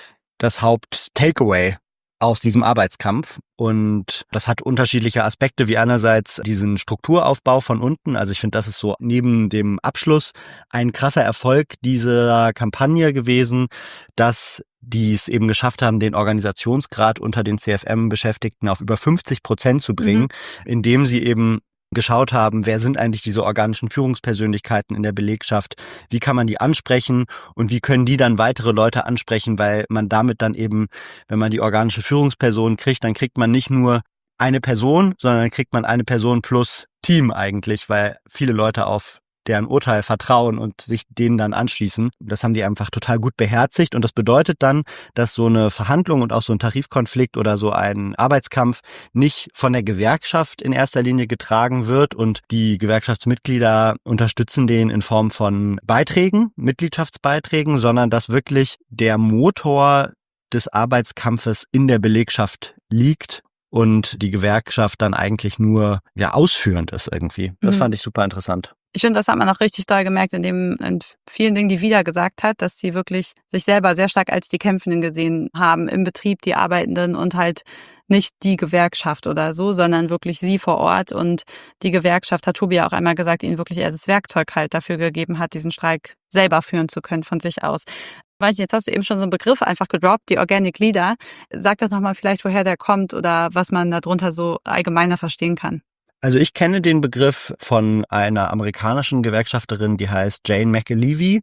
E: das Haupt-Takeaway aus diesem Arbeitskampf. Und das hat unterschiedliche Aspekte, wie einerseits diesen Strukturaufbau von unten. Also ich finde, das ist so neben dem Abschluss ein krasser Erfolg dieser Kampagne gewesen, dass die es eben geschafft haben, den Organisationsgrad unter den CFM-Beschäftigten auf über 50% zu bringen, indem sie eben geschaut haben, wer sind eigentlich diese organischen Führungspersönlichkeiten in der Belegschaft, wie kann man die ansprechen und wie können die dann weitere Leute ansprechen, weil man damit dann eben, wenn man die organische Führungsperson kriegt, dann kriegt man nicht nur eine Person, sondern dann kriegt man eine Person plus Team eigentlich, weil viele Leute auf deren Urteil vertrauen und sich denen dann anschließen. Das haben die einfach total gut beherzigt und das bedeutet dann, dass so eine Verhandlung und auch so ein Tarifkonflikt oder so ein Arbeitskampf nicht von der Gewerkschaft in erster Linie getragen wird und die Gewerkschaftsmitglieder unterstützen den in Form von Beiträgen, Mitgliedschaftsbeiträgen, sondern dass wirklich der Motor des Arbeitskampfes in der Belegschaft liegt und die Gewerkschaft dann eigentlich nur ausführend ist irgendwie. Das fand ich super interessant.
D: Ich finde, das hat man auch richtig doll gemerkt in vielen Dingen, die Vida gesagt hat, dass sie wirklich sich selber sehr stark als die Kämpfenden gesehen haben im Betrieb, die Arbeitenden und halt nicht die Gewerkschaft oder so, sondern wirklich sie vor Ort. Und die Gewerkschaft, hat Tobi ja auch einmal gesagt, ihnen wirklich eher das Werkzeug halt dafür gegeben hat, diesen Streik selber führen zu können von sich aus. Weil jetzt hast du eben schon so einen Begriff einfach gedroppt, die Organic Leader. Sag doch nochmal vielleicht, woher der kommt oder was man darunter so allgemeiner verstehen kann.
E: Also ich kenne den Begriff von einer amerikanischen Gewerkschafterin, die heißt Jane McAlevey,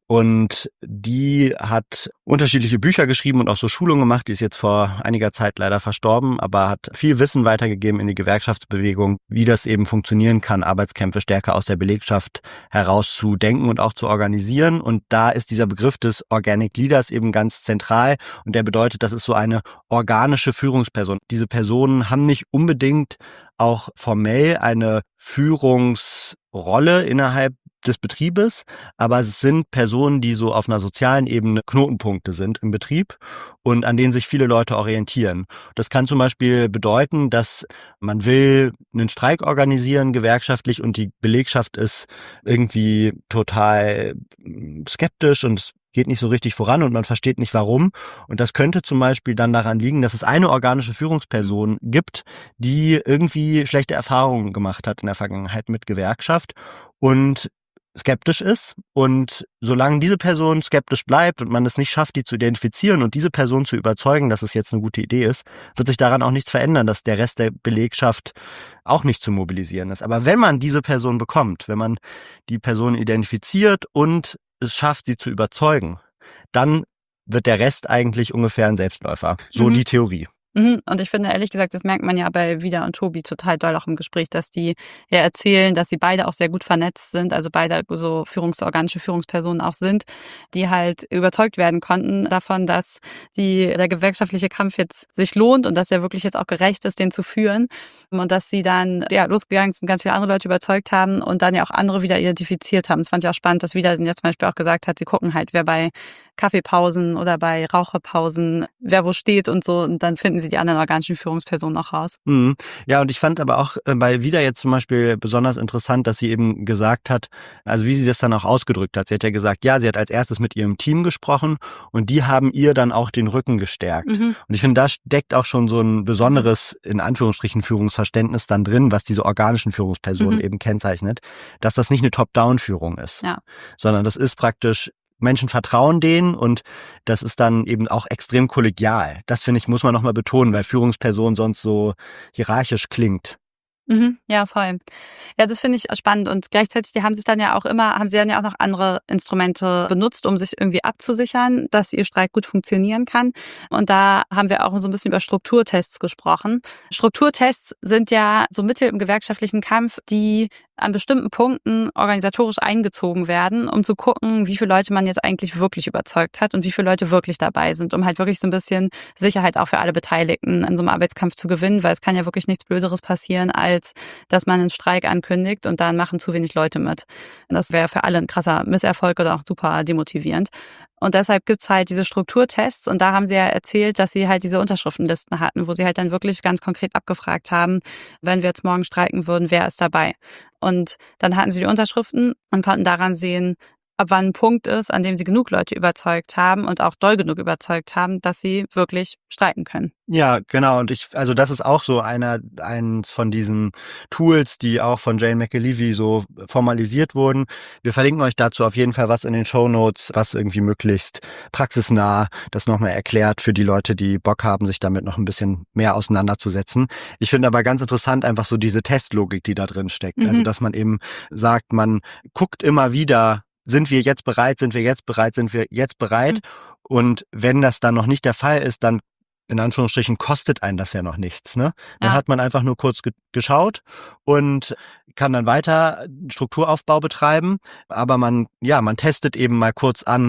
E: und die hat unterschiedliche Bücher geschrieben und auch so Schulungen gemacht. Die ist jetzt vor einiger Zeit leider verstorben, aber hat viel Wissen weitergegeben in die Gewerkschaftsbewegung, wie das eben funktionieren kann, Arbeitskämpfe stärker aus der Belegschaft heraus zu denken und auch zu organisieren. Und da ist dieser Begriff des Organic Leaders eben ganz zentral, und der bedeutet, das ist so eine organische Führungsperson. Diese Personen haben nicht unbedingt auch formell eine Führungsrolle innerhalb des Betriebes, aber es sind Personen, die so auf einer sozialen Ebene Knotenpunkte sind im Betrieb und an denen sich viele Leute orientieren. Das kann zum Beispiel bedeuten, dass man will einen Streik organisieren, gewerkschaftlich, und die Belegschaft ist irgendwie total skeptisch und es geht nicht so richtig voran und man versteht nicht warum. Und das könnte zum Beispiel dann daran liegen, dass es eine organische Führungsperson gibt, die irgendwie schlechte Erfahrungen gemacht hat in der Vergangenheit mit Gewerkschaft und skeptisch ist. Und solange diese Person skeptisch bleibt und man es nicht schafft, die zu identifizieren und diese Person zu überzeugen, dass es jetzt eine gute Idee ist, wird sich daran auch nichts verändern, dass der Rest der Belegschaft auch nicht zu mobilisieren ist. Aber wenn man diese Person bekommt, wenn man die Person identifiziert und es schafft, sie zu überzeugen, dann wird der Rest eigentlich ungefähr ein Selbstläufer. So die Theorie.
D: Und ich finde, ehrlich gesagt, das merkt man ja bei Vida und Tobi total doll auch im Gespräch, dass die ja erzählen, dass sie beide auch sehr gut vernetzt sind, also beide so organische Führungspersonen auch sind, die halt überzeugt werden konnten davon, dass der gewerkschaftliche Kampf jetzt sich lohnt und dass er wirklich jetzt auch gerecht ist, den zu führen. Und dass sie dann losgegangen sind, ganz viele andere Leute überzeugt haben und dann ja auch andere wieder identifiziert haben. Das fand ich auch spannend, dass Vida dann jetzt zum Beispiel auch gesagt hat, sie gucken halt, wer bei Kaffeepausen oder bei Raucherpausen, wer wo steht und so, und dann finden sie die anderen organischen Führungspersonen auch raus.
E: Ja, und ich fand aber auch bei Vida jetzt zum Beispiel besonders interessant, dass sie eben gesagt hat, also wie sie das dann auch ausgedrückt hat. Sie hat ja gesagt, ja, sie hat als erstes mit ihrem Team gesprochen und die haben ihr dann auch den Rücken gestärkt. Und ich finde, da steckt auch schon so ein besonderes, in Anführungsstrichen, Führungsverständnis dann drin, was diese organischen Führungspersonen eben kennzeichnet, dass das nicht eine Top-Down-Führung ist, sondern das ist praktisch, Menschen vertrauen denen und das ist dann eben auch extrem kollegial. Das, finde ich, muss man nochmal betonen, weil Führungsperson sonst so hierarchisch klingt.
D: Ja, voll. Ja, das finde ich spannend und gleichzeitig, haben sie dann ja auch noch andere Instrumente benutzt, um sich irgendwie abzusichern, dass ihr Streik gut funktionieren kann. Und da haben wir auch so ein bisschen über Strukturtests gesprochen. Strukturtests sind ja so Mittel im gewerkschaftlichen Kampf, die an bestimmten Punkten organisatorisch eingezogen werden, um zu gucken, wie viele Leute man jetzt eigentlich wirklich überzeugt hat und wie viele Leute wirklich dabei sind, um halt wirklich so ein bisschen Sicherheit auch für alle Beteiligten in so einem Arbeitskampf zu gewinnen, weil es kann ja wirklich nichts Blöderes passieren, als dass man einen Streik ankündigt und dann machen zu wenig Leute mit. Das wäre für alle ein krasser Misserfolg oder auch super demotivierend. Und deshalb gibt's halt diese Strukturtests und da haben sie ja erzählt, dass sie halt diese Unterschriftenlisten hatten, wo sie halt dann wirklich ganz konkret abgefragt haben, wenn wir jetzt morgen streiken würden, wer ist dabei? Und dann hatten sie die Unterschriften und konnten daran sehen, ab wann ein Punkt ist, an dem sie genug Leute überzeugt haben und auch doll genug überzeugt haben, dass sie wirklich streiken können.
E: Ja, genau. Und also das ist auch so eins von diesen Tools, die auch von Jane McAlevey so formalisiert wurden. Wir verlinken euch dazu auf jeden Fall was in den Shownotes, was irgendwie möglichst praxisnah das nochmal erklärt für die Leute, die Bock haben, sich damit noch ein bisschen mehr auseinanderzusetzen. Ich finde aber ganz interessant einfach so diese Testlogik, die da drin steckt. Also, dass man eben sagt, man guckt immer wieder, sind wir jetzt bereit, sind wir jetzt bereit, sind wir jetzt bereit? Und wenn das dann noch nicht der Fall ist, dann in Anführungsstrichen kostet einen das ja noch nichts. Ne? Dann hat man einfach nur kurz geschaut und kann dann weiter Strukturaufbau betreiben. Aber man testet eben mal kurz an,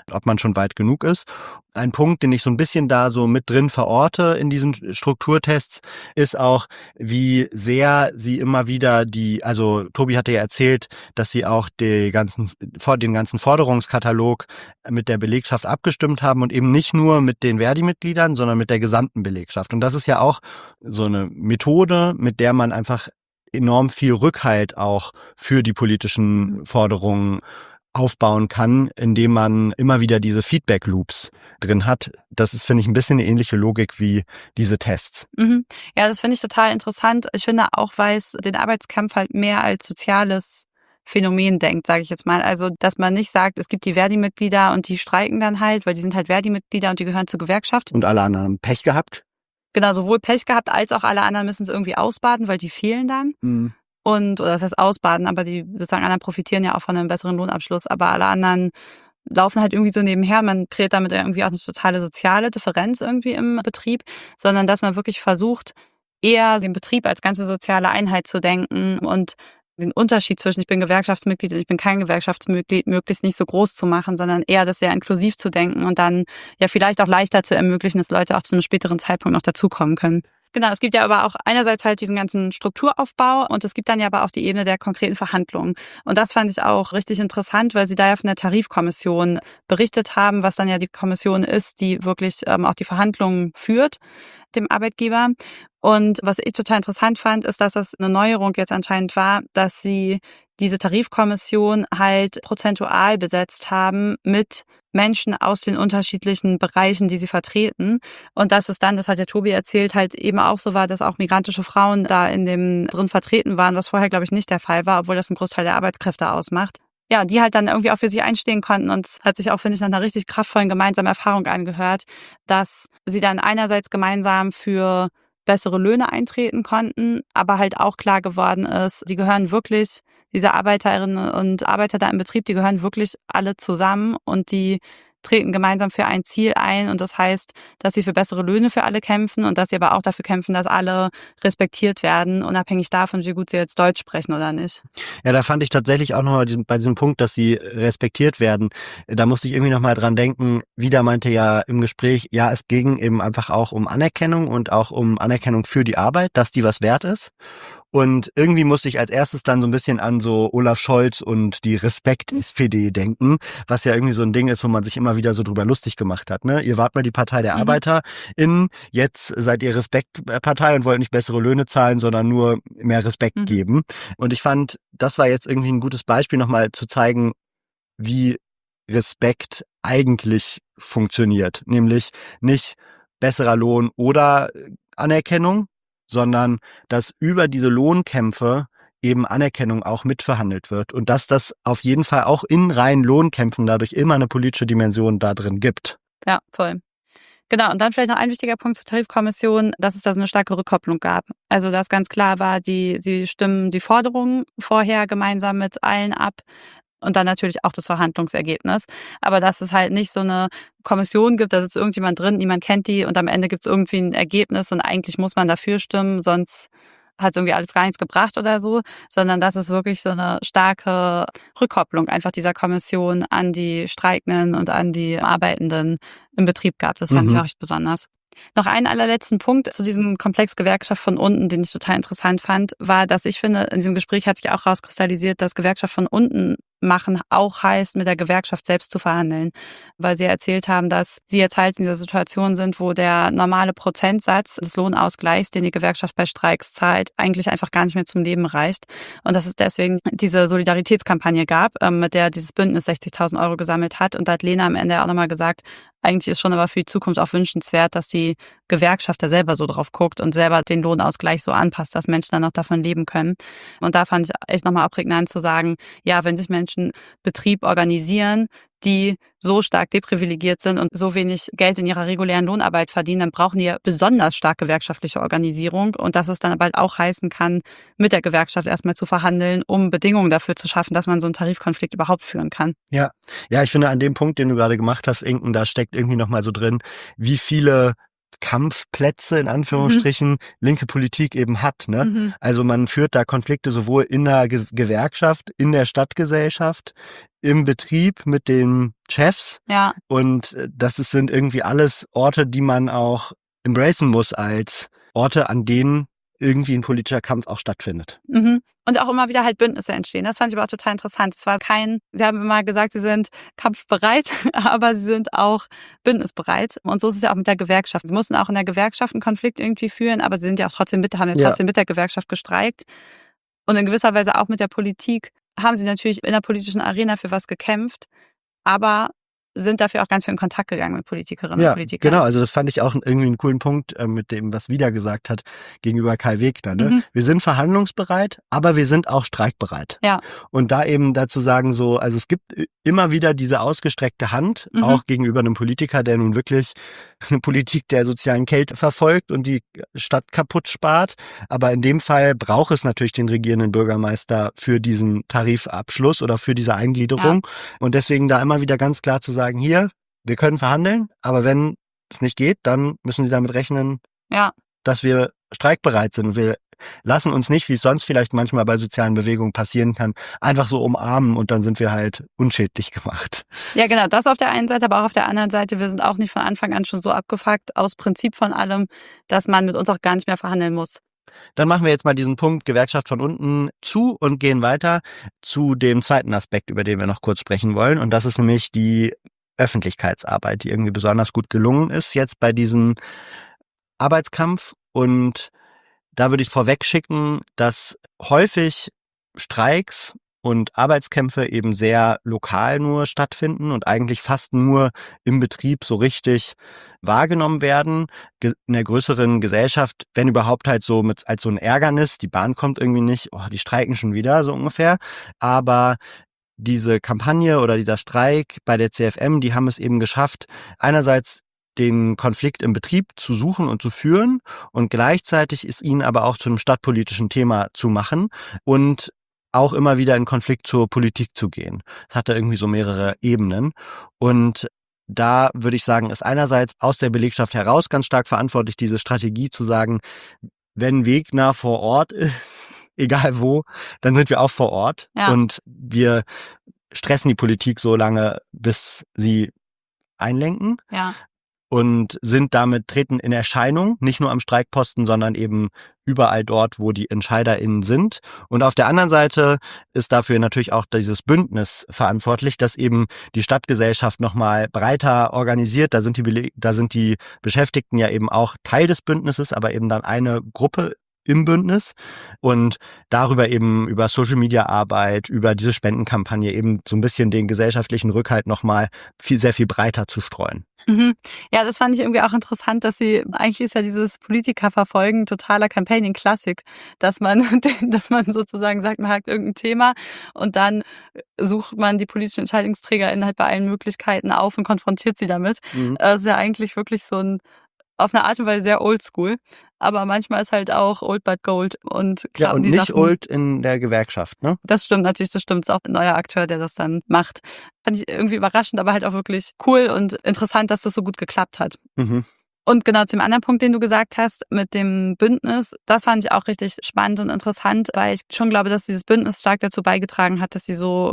E: ob man schon weit genug ist. Ein Punkt, den ich so ein bisschen da so mit drin verorte in diesen Strukturtests, ist auch, wie sehr sie immer wieder also Tobi hatte ja erzählt, dass sie auch den ganzen Forderungskatalog mit der Belegschaft abgestimmt haben und eben nicht nur mit den Verdi-Mitgliedern, sondern mit der gesamten Belegschaft. Und das ist ja auch so eine Methode, mit der man einfach enorm viel Rückhalt auch für die politischen Forderungen aufbauen kann, indem man immer wieder diese Feedback-Loops drin hat. Das ist, finde ich, ein bisschen eine ähnliche Logik wie diese Tests.
D: Ja, das finde ich total interessant. Ich finde auch, weil es den Arbeitskampf halt mehr als soziales Phänomen denkt, sage ich jetzt mal. Also, dass man nicht sagt, es gibt die Verdi-Mitglieder und die streiken dann halt, weil die sind halt Verdi-Mitglieder und die gehören zur Gewerkschaft.
E: Und alle anderen haben Pech gehabt.
D: Genau, sowohl Pech gehabt, als auch alle anderen müssen es irgendwie ausbaden, weil die fehlen dann. Oder das heißt ausbaden, aber die sozusagen anderen profitieren ja auch von einem besseren Lohnabschluss, aber alle anderen laufen halt irgendwie so nebenher. Man kreiert damit irgendwie auch eine totale soziale Differenz irgendwie im Betrieb, sondern dass man wirklich versucht, eher den Betrieb als ganze soziale Einheit zu denken und den Unterschied zwischen ich bin Gewerkschaftsmitglied und ich bin kein Gewerkschaftsmitglied möglichst nicht so groß zu machen, sondern eher das sehr inklusiv zu denken und dann ja vielleicht auch leichter zu ermöglichen, dass Leute auch zu einem späteren Zeitpunkt noch dazukommen können. Genau, es gibt ja aber auch einerseits halt diesen ganzen Strukturaufbau und es gibt dann ja aber auch die Ebene der konkreten Verhandlungen. Und das fand ich auch richtig interessant, weil sie da ja von der Tarifkommission berichtet haben, was dann ja die Kommission ist, die wirklich auch die Verhandlungen führt, dem Arbeitgeber. Und was ich total interessant fand, ist, dass das eine Neuerung jetzt anscheinend war, dass sie diese Tarifkommission halt prozentual besetzt haben mit Menschen aus den unterschiedlichen Bereichen, die sie vertreten. Und dass es dann, das hat ja Tobi erzählt, halt eben auch so war, dass auch migrantische Frauen da in dem drin vertreten waren, was vorher, glaube ich, nicht der Fall war, obwohl das einen Großteil der Arbeitskräfte ausmacht. Ja, die halt dann irgendwie auch für sich einstehen konnten. Und es hat sich auch, finde ich, nach einer richtig kraftvollen gemeinsamen Erfahrung angehört, dass sie dann einerseits gemeinsam für bessere Löhne eintreten konnten, aber halt auch klar geworden ist, die gehören wirklich, diese Arbeiterinnen und Arbeiter da im Betrieb, die gehören wirklich alle zusammen und die treten gemeinsam für ein Ziel ein und das heißt, dass sie für bessere Löhne für alle kämpfen und dass sie aber auch dafür kämpfen, dass alle respektiert werden, unabhängig davon, wie gut sie jetzt Deutsch sprechen oder nicht.
E: Ja, da fand ich tatsächlich auch nochmal bei diesem Punkt, dass sie respektiert werden, da musste ich irgendwie nochmal dran denken, Vida meinte ja im Gespräch, ja, es ging eben einfach auch um Anerkennung und auch um Anerkennung für die Arbeit, dass die was wert ist. Und irgendwie musste ich als erstes dann so ein bisschen an so Olaf Scholz und die Respekt-SPD denken, was ja irgendwie so ein Ding ist, wo man sich immer wieder so drüber lustig gemacht hat. Ne? Ihr wart mal die Partei der ArbeiterInnen, jetzt seid ihr Respektpartei und wollt nicht bessere Löhne zahlen, sondern nur mehr Respekt geben. Und ich fand, das war jetzt irgendwie ein gutes Beispiel, nochmal zu zeigen, wie Respekt eigentlich funktioniert. Nämlich nicht besserer Lohn oder Anerkennung, sondern dass über diese Lohnkämpfe eben Anerkennung auch mitverhandelt wird und dass das auf jeden Fall auch in reinen Lohnkämpfen dadurch immer eine politische Dimension da drin gibt.
D: Ja, voll. Genau, und dann vielleicht noch ein wichtiger Punkt zur Tarifkommission, dass es da so eine starke Rückkopplung gab. Also dass ganz klar war, sie stimmen die Forderungen vorher gemeinsam mit allen ab. Und dann natürlich auch das Verhandlungsergebnis. Aber dass es halt nicht so eine Kommission gibt, da sitzt irgendjemand drin, niemand kennt die und am Ende gibt es irgendwie ein Ergebnis und eigentlich muss man dafür stimmen, sonst hat es irgendwie alles gar nichts gebracht oder so, sondern dass es wirklich so eine starke Rückkopplung einfach dieser Kommission an die Streikenden und an die Arbeitenden im Betrieb gab. Das fand ich auch echt besonders. Noch einen allerletzten Punkt zu diesem Komplex Gewerkschaft von unten, den ich total interessant fand, war, dass ich finde, in diesem Gespräch hat sich auch rauskristallisiert, dass Gewerkschaft von unten machen auch heißt, mit der Gewerkschaft selbst zu verhandeln. Weil sie erzählt haben, dass sie jetzt halt in dieser Situation sind, wo der normale Prozentsatz des Lohnausgleichs, den die Gewerkschaft bei Streiks zahlt, eigentlich einfach gar nicht mehr zum Leben reicht. Und dass es deswegen diese Solidaritätskampagne gab, mit der dieses Bündnis 60.000 Euro gesammelt hat. Und da hat Lena am Ende auch nochmal gesagt, eigentlich ist schon aber für die Zukunft auch wünschenswert, dass die Gewerkschaft da selber so drauf guckt und selber den Lohnausgleich so anpasst, dass Menschen dann auch davon leben können. Und da fand ich echt nochmal auch prägnant zu sagen, ja, wenn sich Menschen Betrieb organisieren, die so stark deprivilegiert sind und so wenig Geld in ihrer regulären Lohnarbeit verdienen, dann brauchen die ja besonders stark gewerkschaftliche Organisierung und dass es dann bald auch heißen kann, mit der Gewerkschaft erstmal zu verhandeln, um Bedingungen dafür zu schaffen, dass man so einen Tarifkonflikt überhaupt führen kann.
E: Ja, ich finde an dem Punkt, den du gerade gemacht hast, Inken, da steckt irgendwie nochmal so drin, wie viele Kampfplätze in Anführungsstrichen linke Politik eben hat. Ne? Also man führt da Konflikte sowohl in der Gewerkschaft, in der Stadtgesellschaft, im Betrieb mit den Chefs.
D: Ja.
E: Und sind irgendwie alles Orte, die man auch embracen muss als Orte, an denen irgendwie ein politischer Kampf auch stattfindet.
D: Und auch immer wieder halt Bündnisse entstehen. Das fand ich aber auch total interessant. Sie haben immer gesagt, sie sind kampfbereit, aber sie sind auch bündnisbereit. Und so ist es ja auch mit der Gewerkschaft. Sie mussten auch in der Gewerkschaft einen Konflikt irgendwie führen, aber sie sind ja auch trotzdem mit der Gewerkschaft gestreikt. Und in gewisser Weise auch mit der Politik haben sie natürlich in der politischen Arena für was gekämpft, aber sind dafür auch ganz viel in Kontakt gegangen mit Politikerinnen und Politikern.
E: Genau, also das fand ich auch irgendwie einen coolen Punkt mit dem, was Vida gesagt hat gegenüber Kai Wegner. Ne? Wir sind verhandlungsbereit, aber wir sind auch streikbereit.
D: Ja.
E: Und da eben dazu sagen so, also es gibt immer wieder diese ausgestreckte Hand, auch gegenüber einem Politiker, der nun wirklich eine Politik der sozialen Kälte verfolgt und die Stadt kaputt spart. Aber in dem Fall braucht es natürlich den regierenden Bürgermeister für diesen Tarifabschluss oder für diese Eingliederung. Ja. Und deswegen da immer wieder ganz klar zu sagen, hier, wir können verhandeln, aber wenn es nicht geht, dann müssen Sie damit rechnen, dass wir streikbereit sind. Wir lassen uns nicht, wie es sonst vielleicht manchmal bei sozialen Bewegungen passieren kann, einfach so umarmen und dann sind wir halt unschädlich gemacht.
D: Ja, genau, das auf der einen Seite, aber auch auf der anderen Seite, wir sind auch nicht von Anfang an schon so abgefuckt aus Prinzip von allem, dass man mit uns auch gar nicht mehr verhandeln muss.
E: Dann machen wir jetzt mal diesen Punkt Gewerkschaft von unten zu und gehen weiter zu dem zweiten Aspekt, über den wir noch kurz sprechen wollen. Und das ist nämlich die Öffentlichkeitsarbeit, die irgendwie besonders gut gelungen ist jetzt bei diesem Arbeitskampf. Und da würde ich vorweg schicken, dass häufig Streiks und Arbeitskämpfe eben sehr lokal nur stattfinden und eigentlich fast nur im Betrieb so richtig wahrgenommen werden. In der größeren Gesellschaft, wenn überhaupt halt so als so ein Ärgernis, die Bahn kommt irgendwie nicht, die streiken schon wieder, so ungefähr. Aber diese Kampagne oder dieser Streik bei der CFM, die haben es eben geschafft, einerseits den Konflikt im Betrieb zu suchen und zu führen und gleichzeitig ist ihnen aber auch zu einem stadtpolitischen Thema zu machen und auch immer wieder in Konflikt zur Politik zu gehen. Das hatte irgendwie so mehrere Ebenen und da würde ich sagen, ist einerseits aus der Belegschaft heraus ganz stark verantwortlich, diese Strategie zu sagen, wenn Wegner vor Ort ist, egal wo, dann sind wir auch vor Ort und wir stressen die Politik so lange, bis sie einlenken.
D: Ja.
E: Und treten in Erscheinung, nicht nur am Streikposten, sondern eben überall dort, wo die EntscheiderInnen sind. Und auf der anderen Seite ist dafür natürlich auch dieses Bündnis verantwortlich, dass eben die Stadtgesellschaft nochmal breiter organisiert. Da sind die Beschäftigten ja eben auch Teil des Bündnisses, aber eben dann eine Gruppe im Bündnis und darüber eben über Social-Media-Arbeit, über diese Spendenkampagne eben so ein bisschen den gesellschaftlichen Rückhalt nochmal sehr viel breiter zu streuen.
D: Ja, das fand ich irgendwie auch interessant, eigentlich ist ja dieses Politikerverfolgen totaler Campaigning-Klassik, dass man sozusagen sagt, man hat irgendein Thema und dann sucht man die politischen EntscheidungsträgerInnen halt bei allen Möglichkeiten auf und konfrontiert sie damit. Das ist ja eigentlich wirklich auf eine Art und Weise sehr oldschool. Aber manchmal ist halt auch old but gold und
E: klar. Ja, und nicht old in der Gewerkschaft, ne?
D: Das stimmt natürlich, das stimmt. Das ist auch ein neuer Akteur, der das dann macht. Fand ich irgendwie überraschend, aber halt auch wirklich cool und interessant, dass das so gut geklappt hat. Und genau zum anderen Punkt, den du gesagt hast, mit dem Bündnis, das fand ich auch richtig spannend und interessant, weil ich schon glaube, dass dieses Bündnis stark dazu beigetragen hat, dass sie so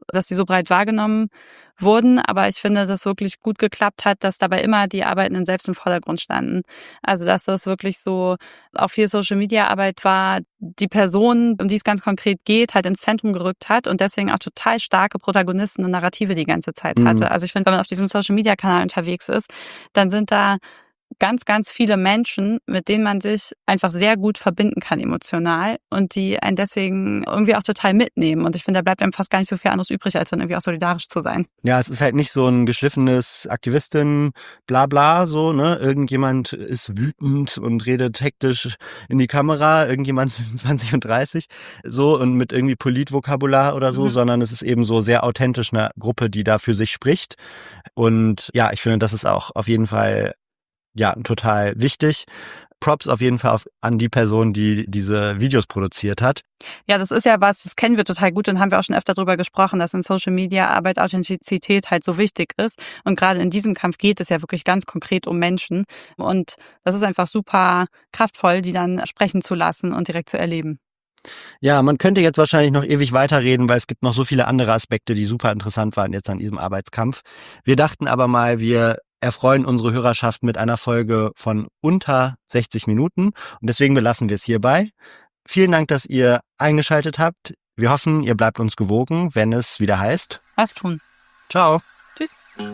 D: breit wahrgenommen wurden. Aber ich finde, dass wirklich gut geklappt hat, dass dabei immer die Arbeitenden selbst im Vordergrund standen. Also, dass das wirklich so auch viel Social-Media-Arbeit war, die Person, um die es ganz konkret geht, halt ins Zentrum gerückt hat und deswegen auch total starke Protagonisten und Narrative die ganze Zeit hatte. Also ich finde, wenn man auf diesem Social-Media-Kanal unterwegs ist, dann sind da ganz, ganz viele Menschen, mit denen man sich einfach sehr gut verbinden kann emotional und die einen deswegen irgendwie auch total mitnehmen. Und ich finde, da bleibt einem fast gar nicht so viel anderes übrig, als dann irgendwie auch solidarisch zu sein.
E: Ja, es ist halt nicht so ein geschliffenes Aktivistin-Blabla, so, ne? Irgendjemand ist wütend und redet hektisch in die Kamera, irgendjemand 20 und 30, so, und mit irgendwie Politvokabular oder so, sondern es ist eben so sehr authentisch eine Gruppe, die da für sich spricht. Und ja, ich finde, das ist auch auf jeden Fall total wichtig. Props auf jeden Fall an die Person, die diese Videos produziert hat.
D: Ja, das ist ja was, das kennen wir total gut und haben wir auch schon öfter darüber gesprochen, dass in Social Media Arbeit Authentizität halt so wichtig ist. Und gerade in diesem Kampf geht es ja wirklich ganz konkret um Menschen. Und das ist einfach super kraftvoll, die dann sprechen zu lassen und direkt zu erleben.
E: Ja, man könnte jetzt wahrscheinlich noch ewig weiterreden, weil es gibt noch so viele andere Aspekte, die super interessant waren jetzt an diesem Arbeitskampf. Wir dachten aber mal, wir erfreuen unsere Hörerschaft mit einer Folge von unter 60 Minuten und deswegen belassen wir es hierbei. Vielen Dank, dass ihr eingeschaltet habt. Wir hoffen, ihr bleibt uns gewogen, wenn es wieder heißt:
D: Was tun?
E: Ciao.
D: Tschüss.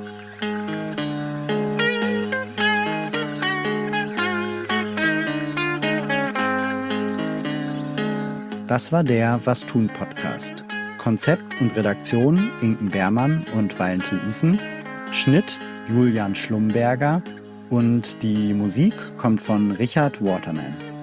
G: Das war der Was tun Podcast. Konzept und Redaktion Inken Beermann und Valentin Isen. Schnitt Julian Schlumberger und die Musik kommt von Richard Waterman.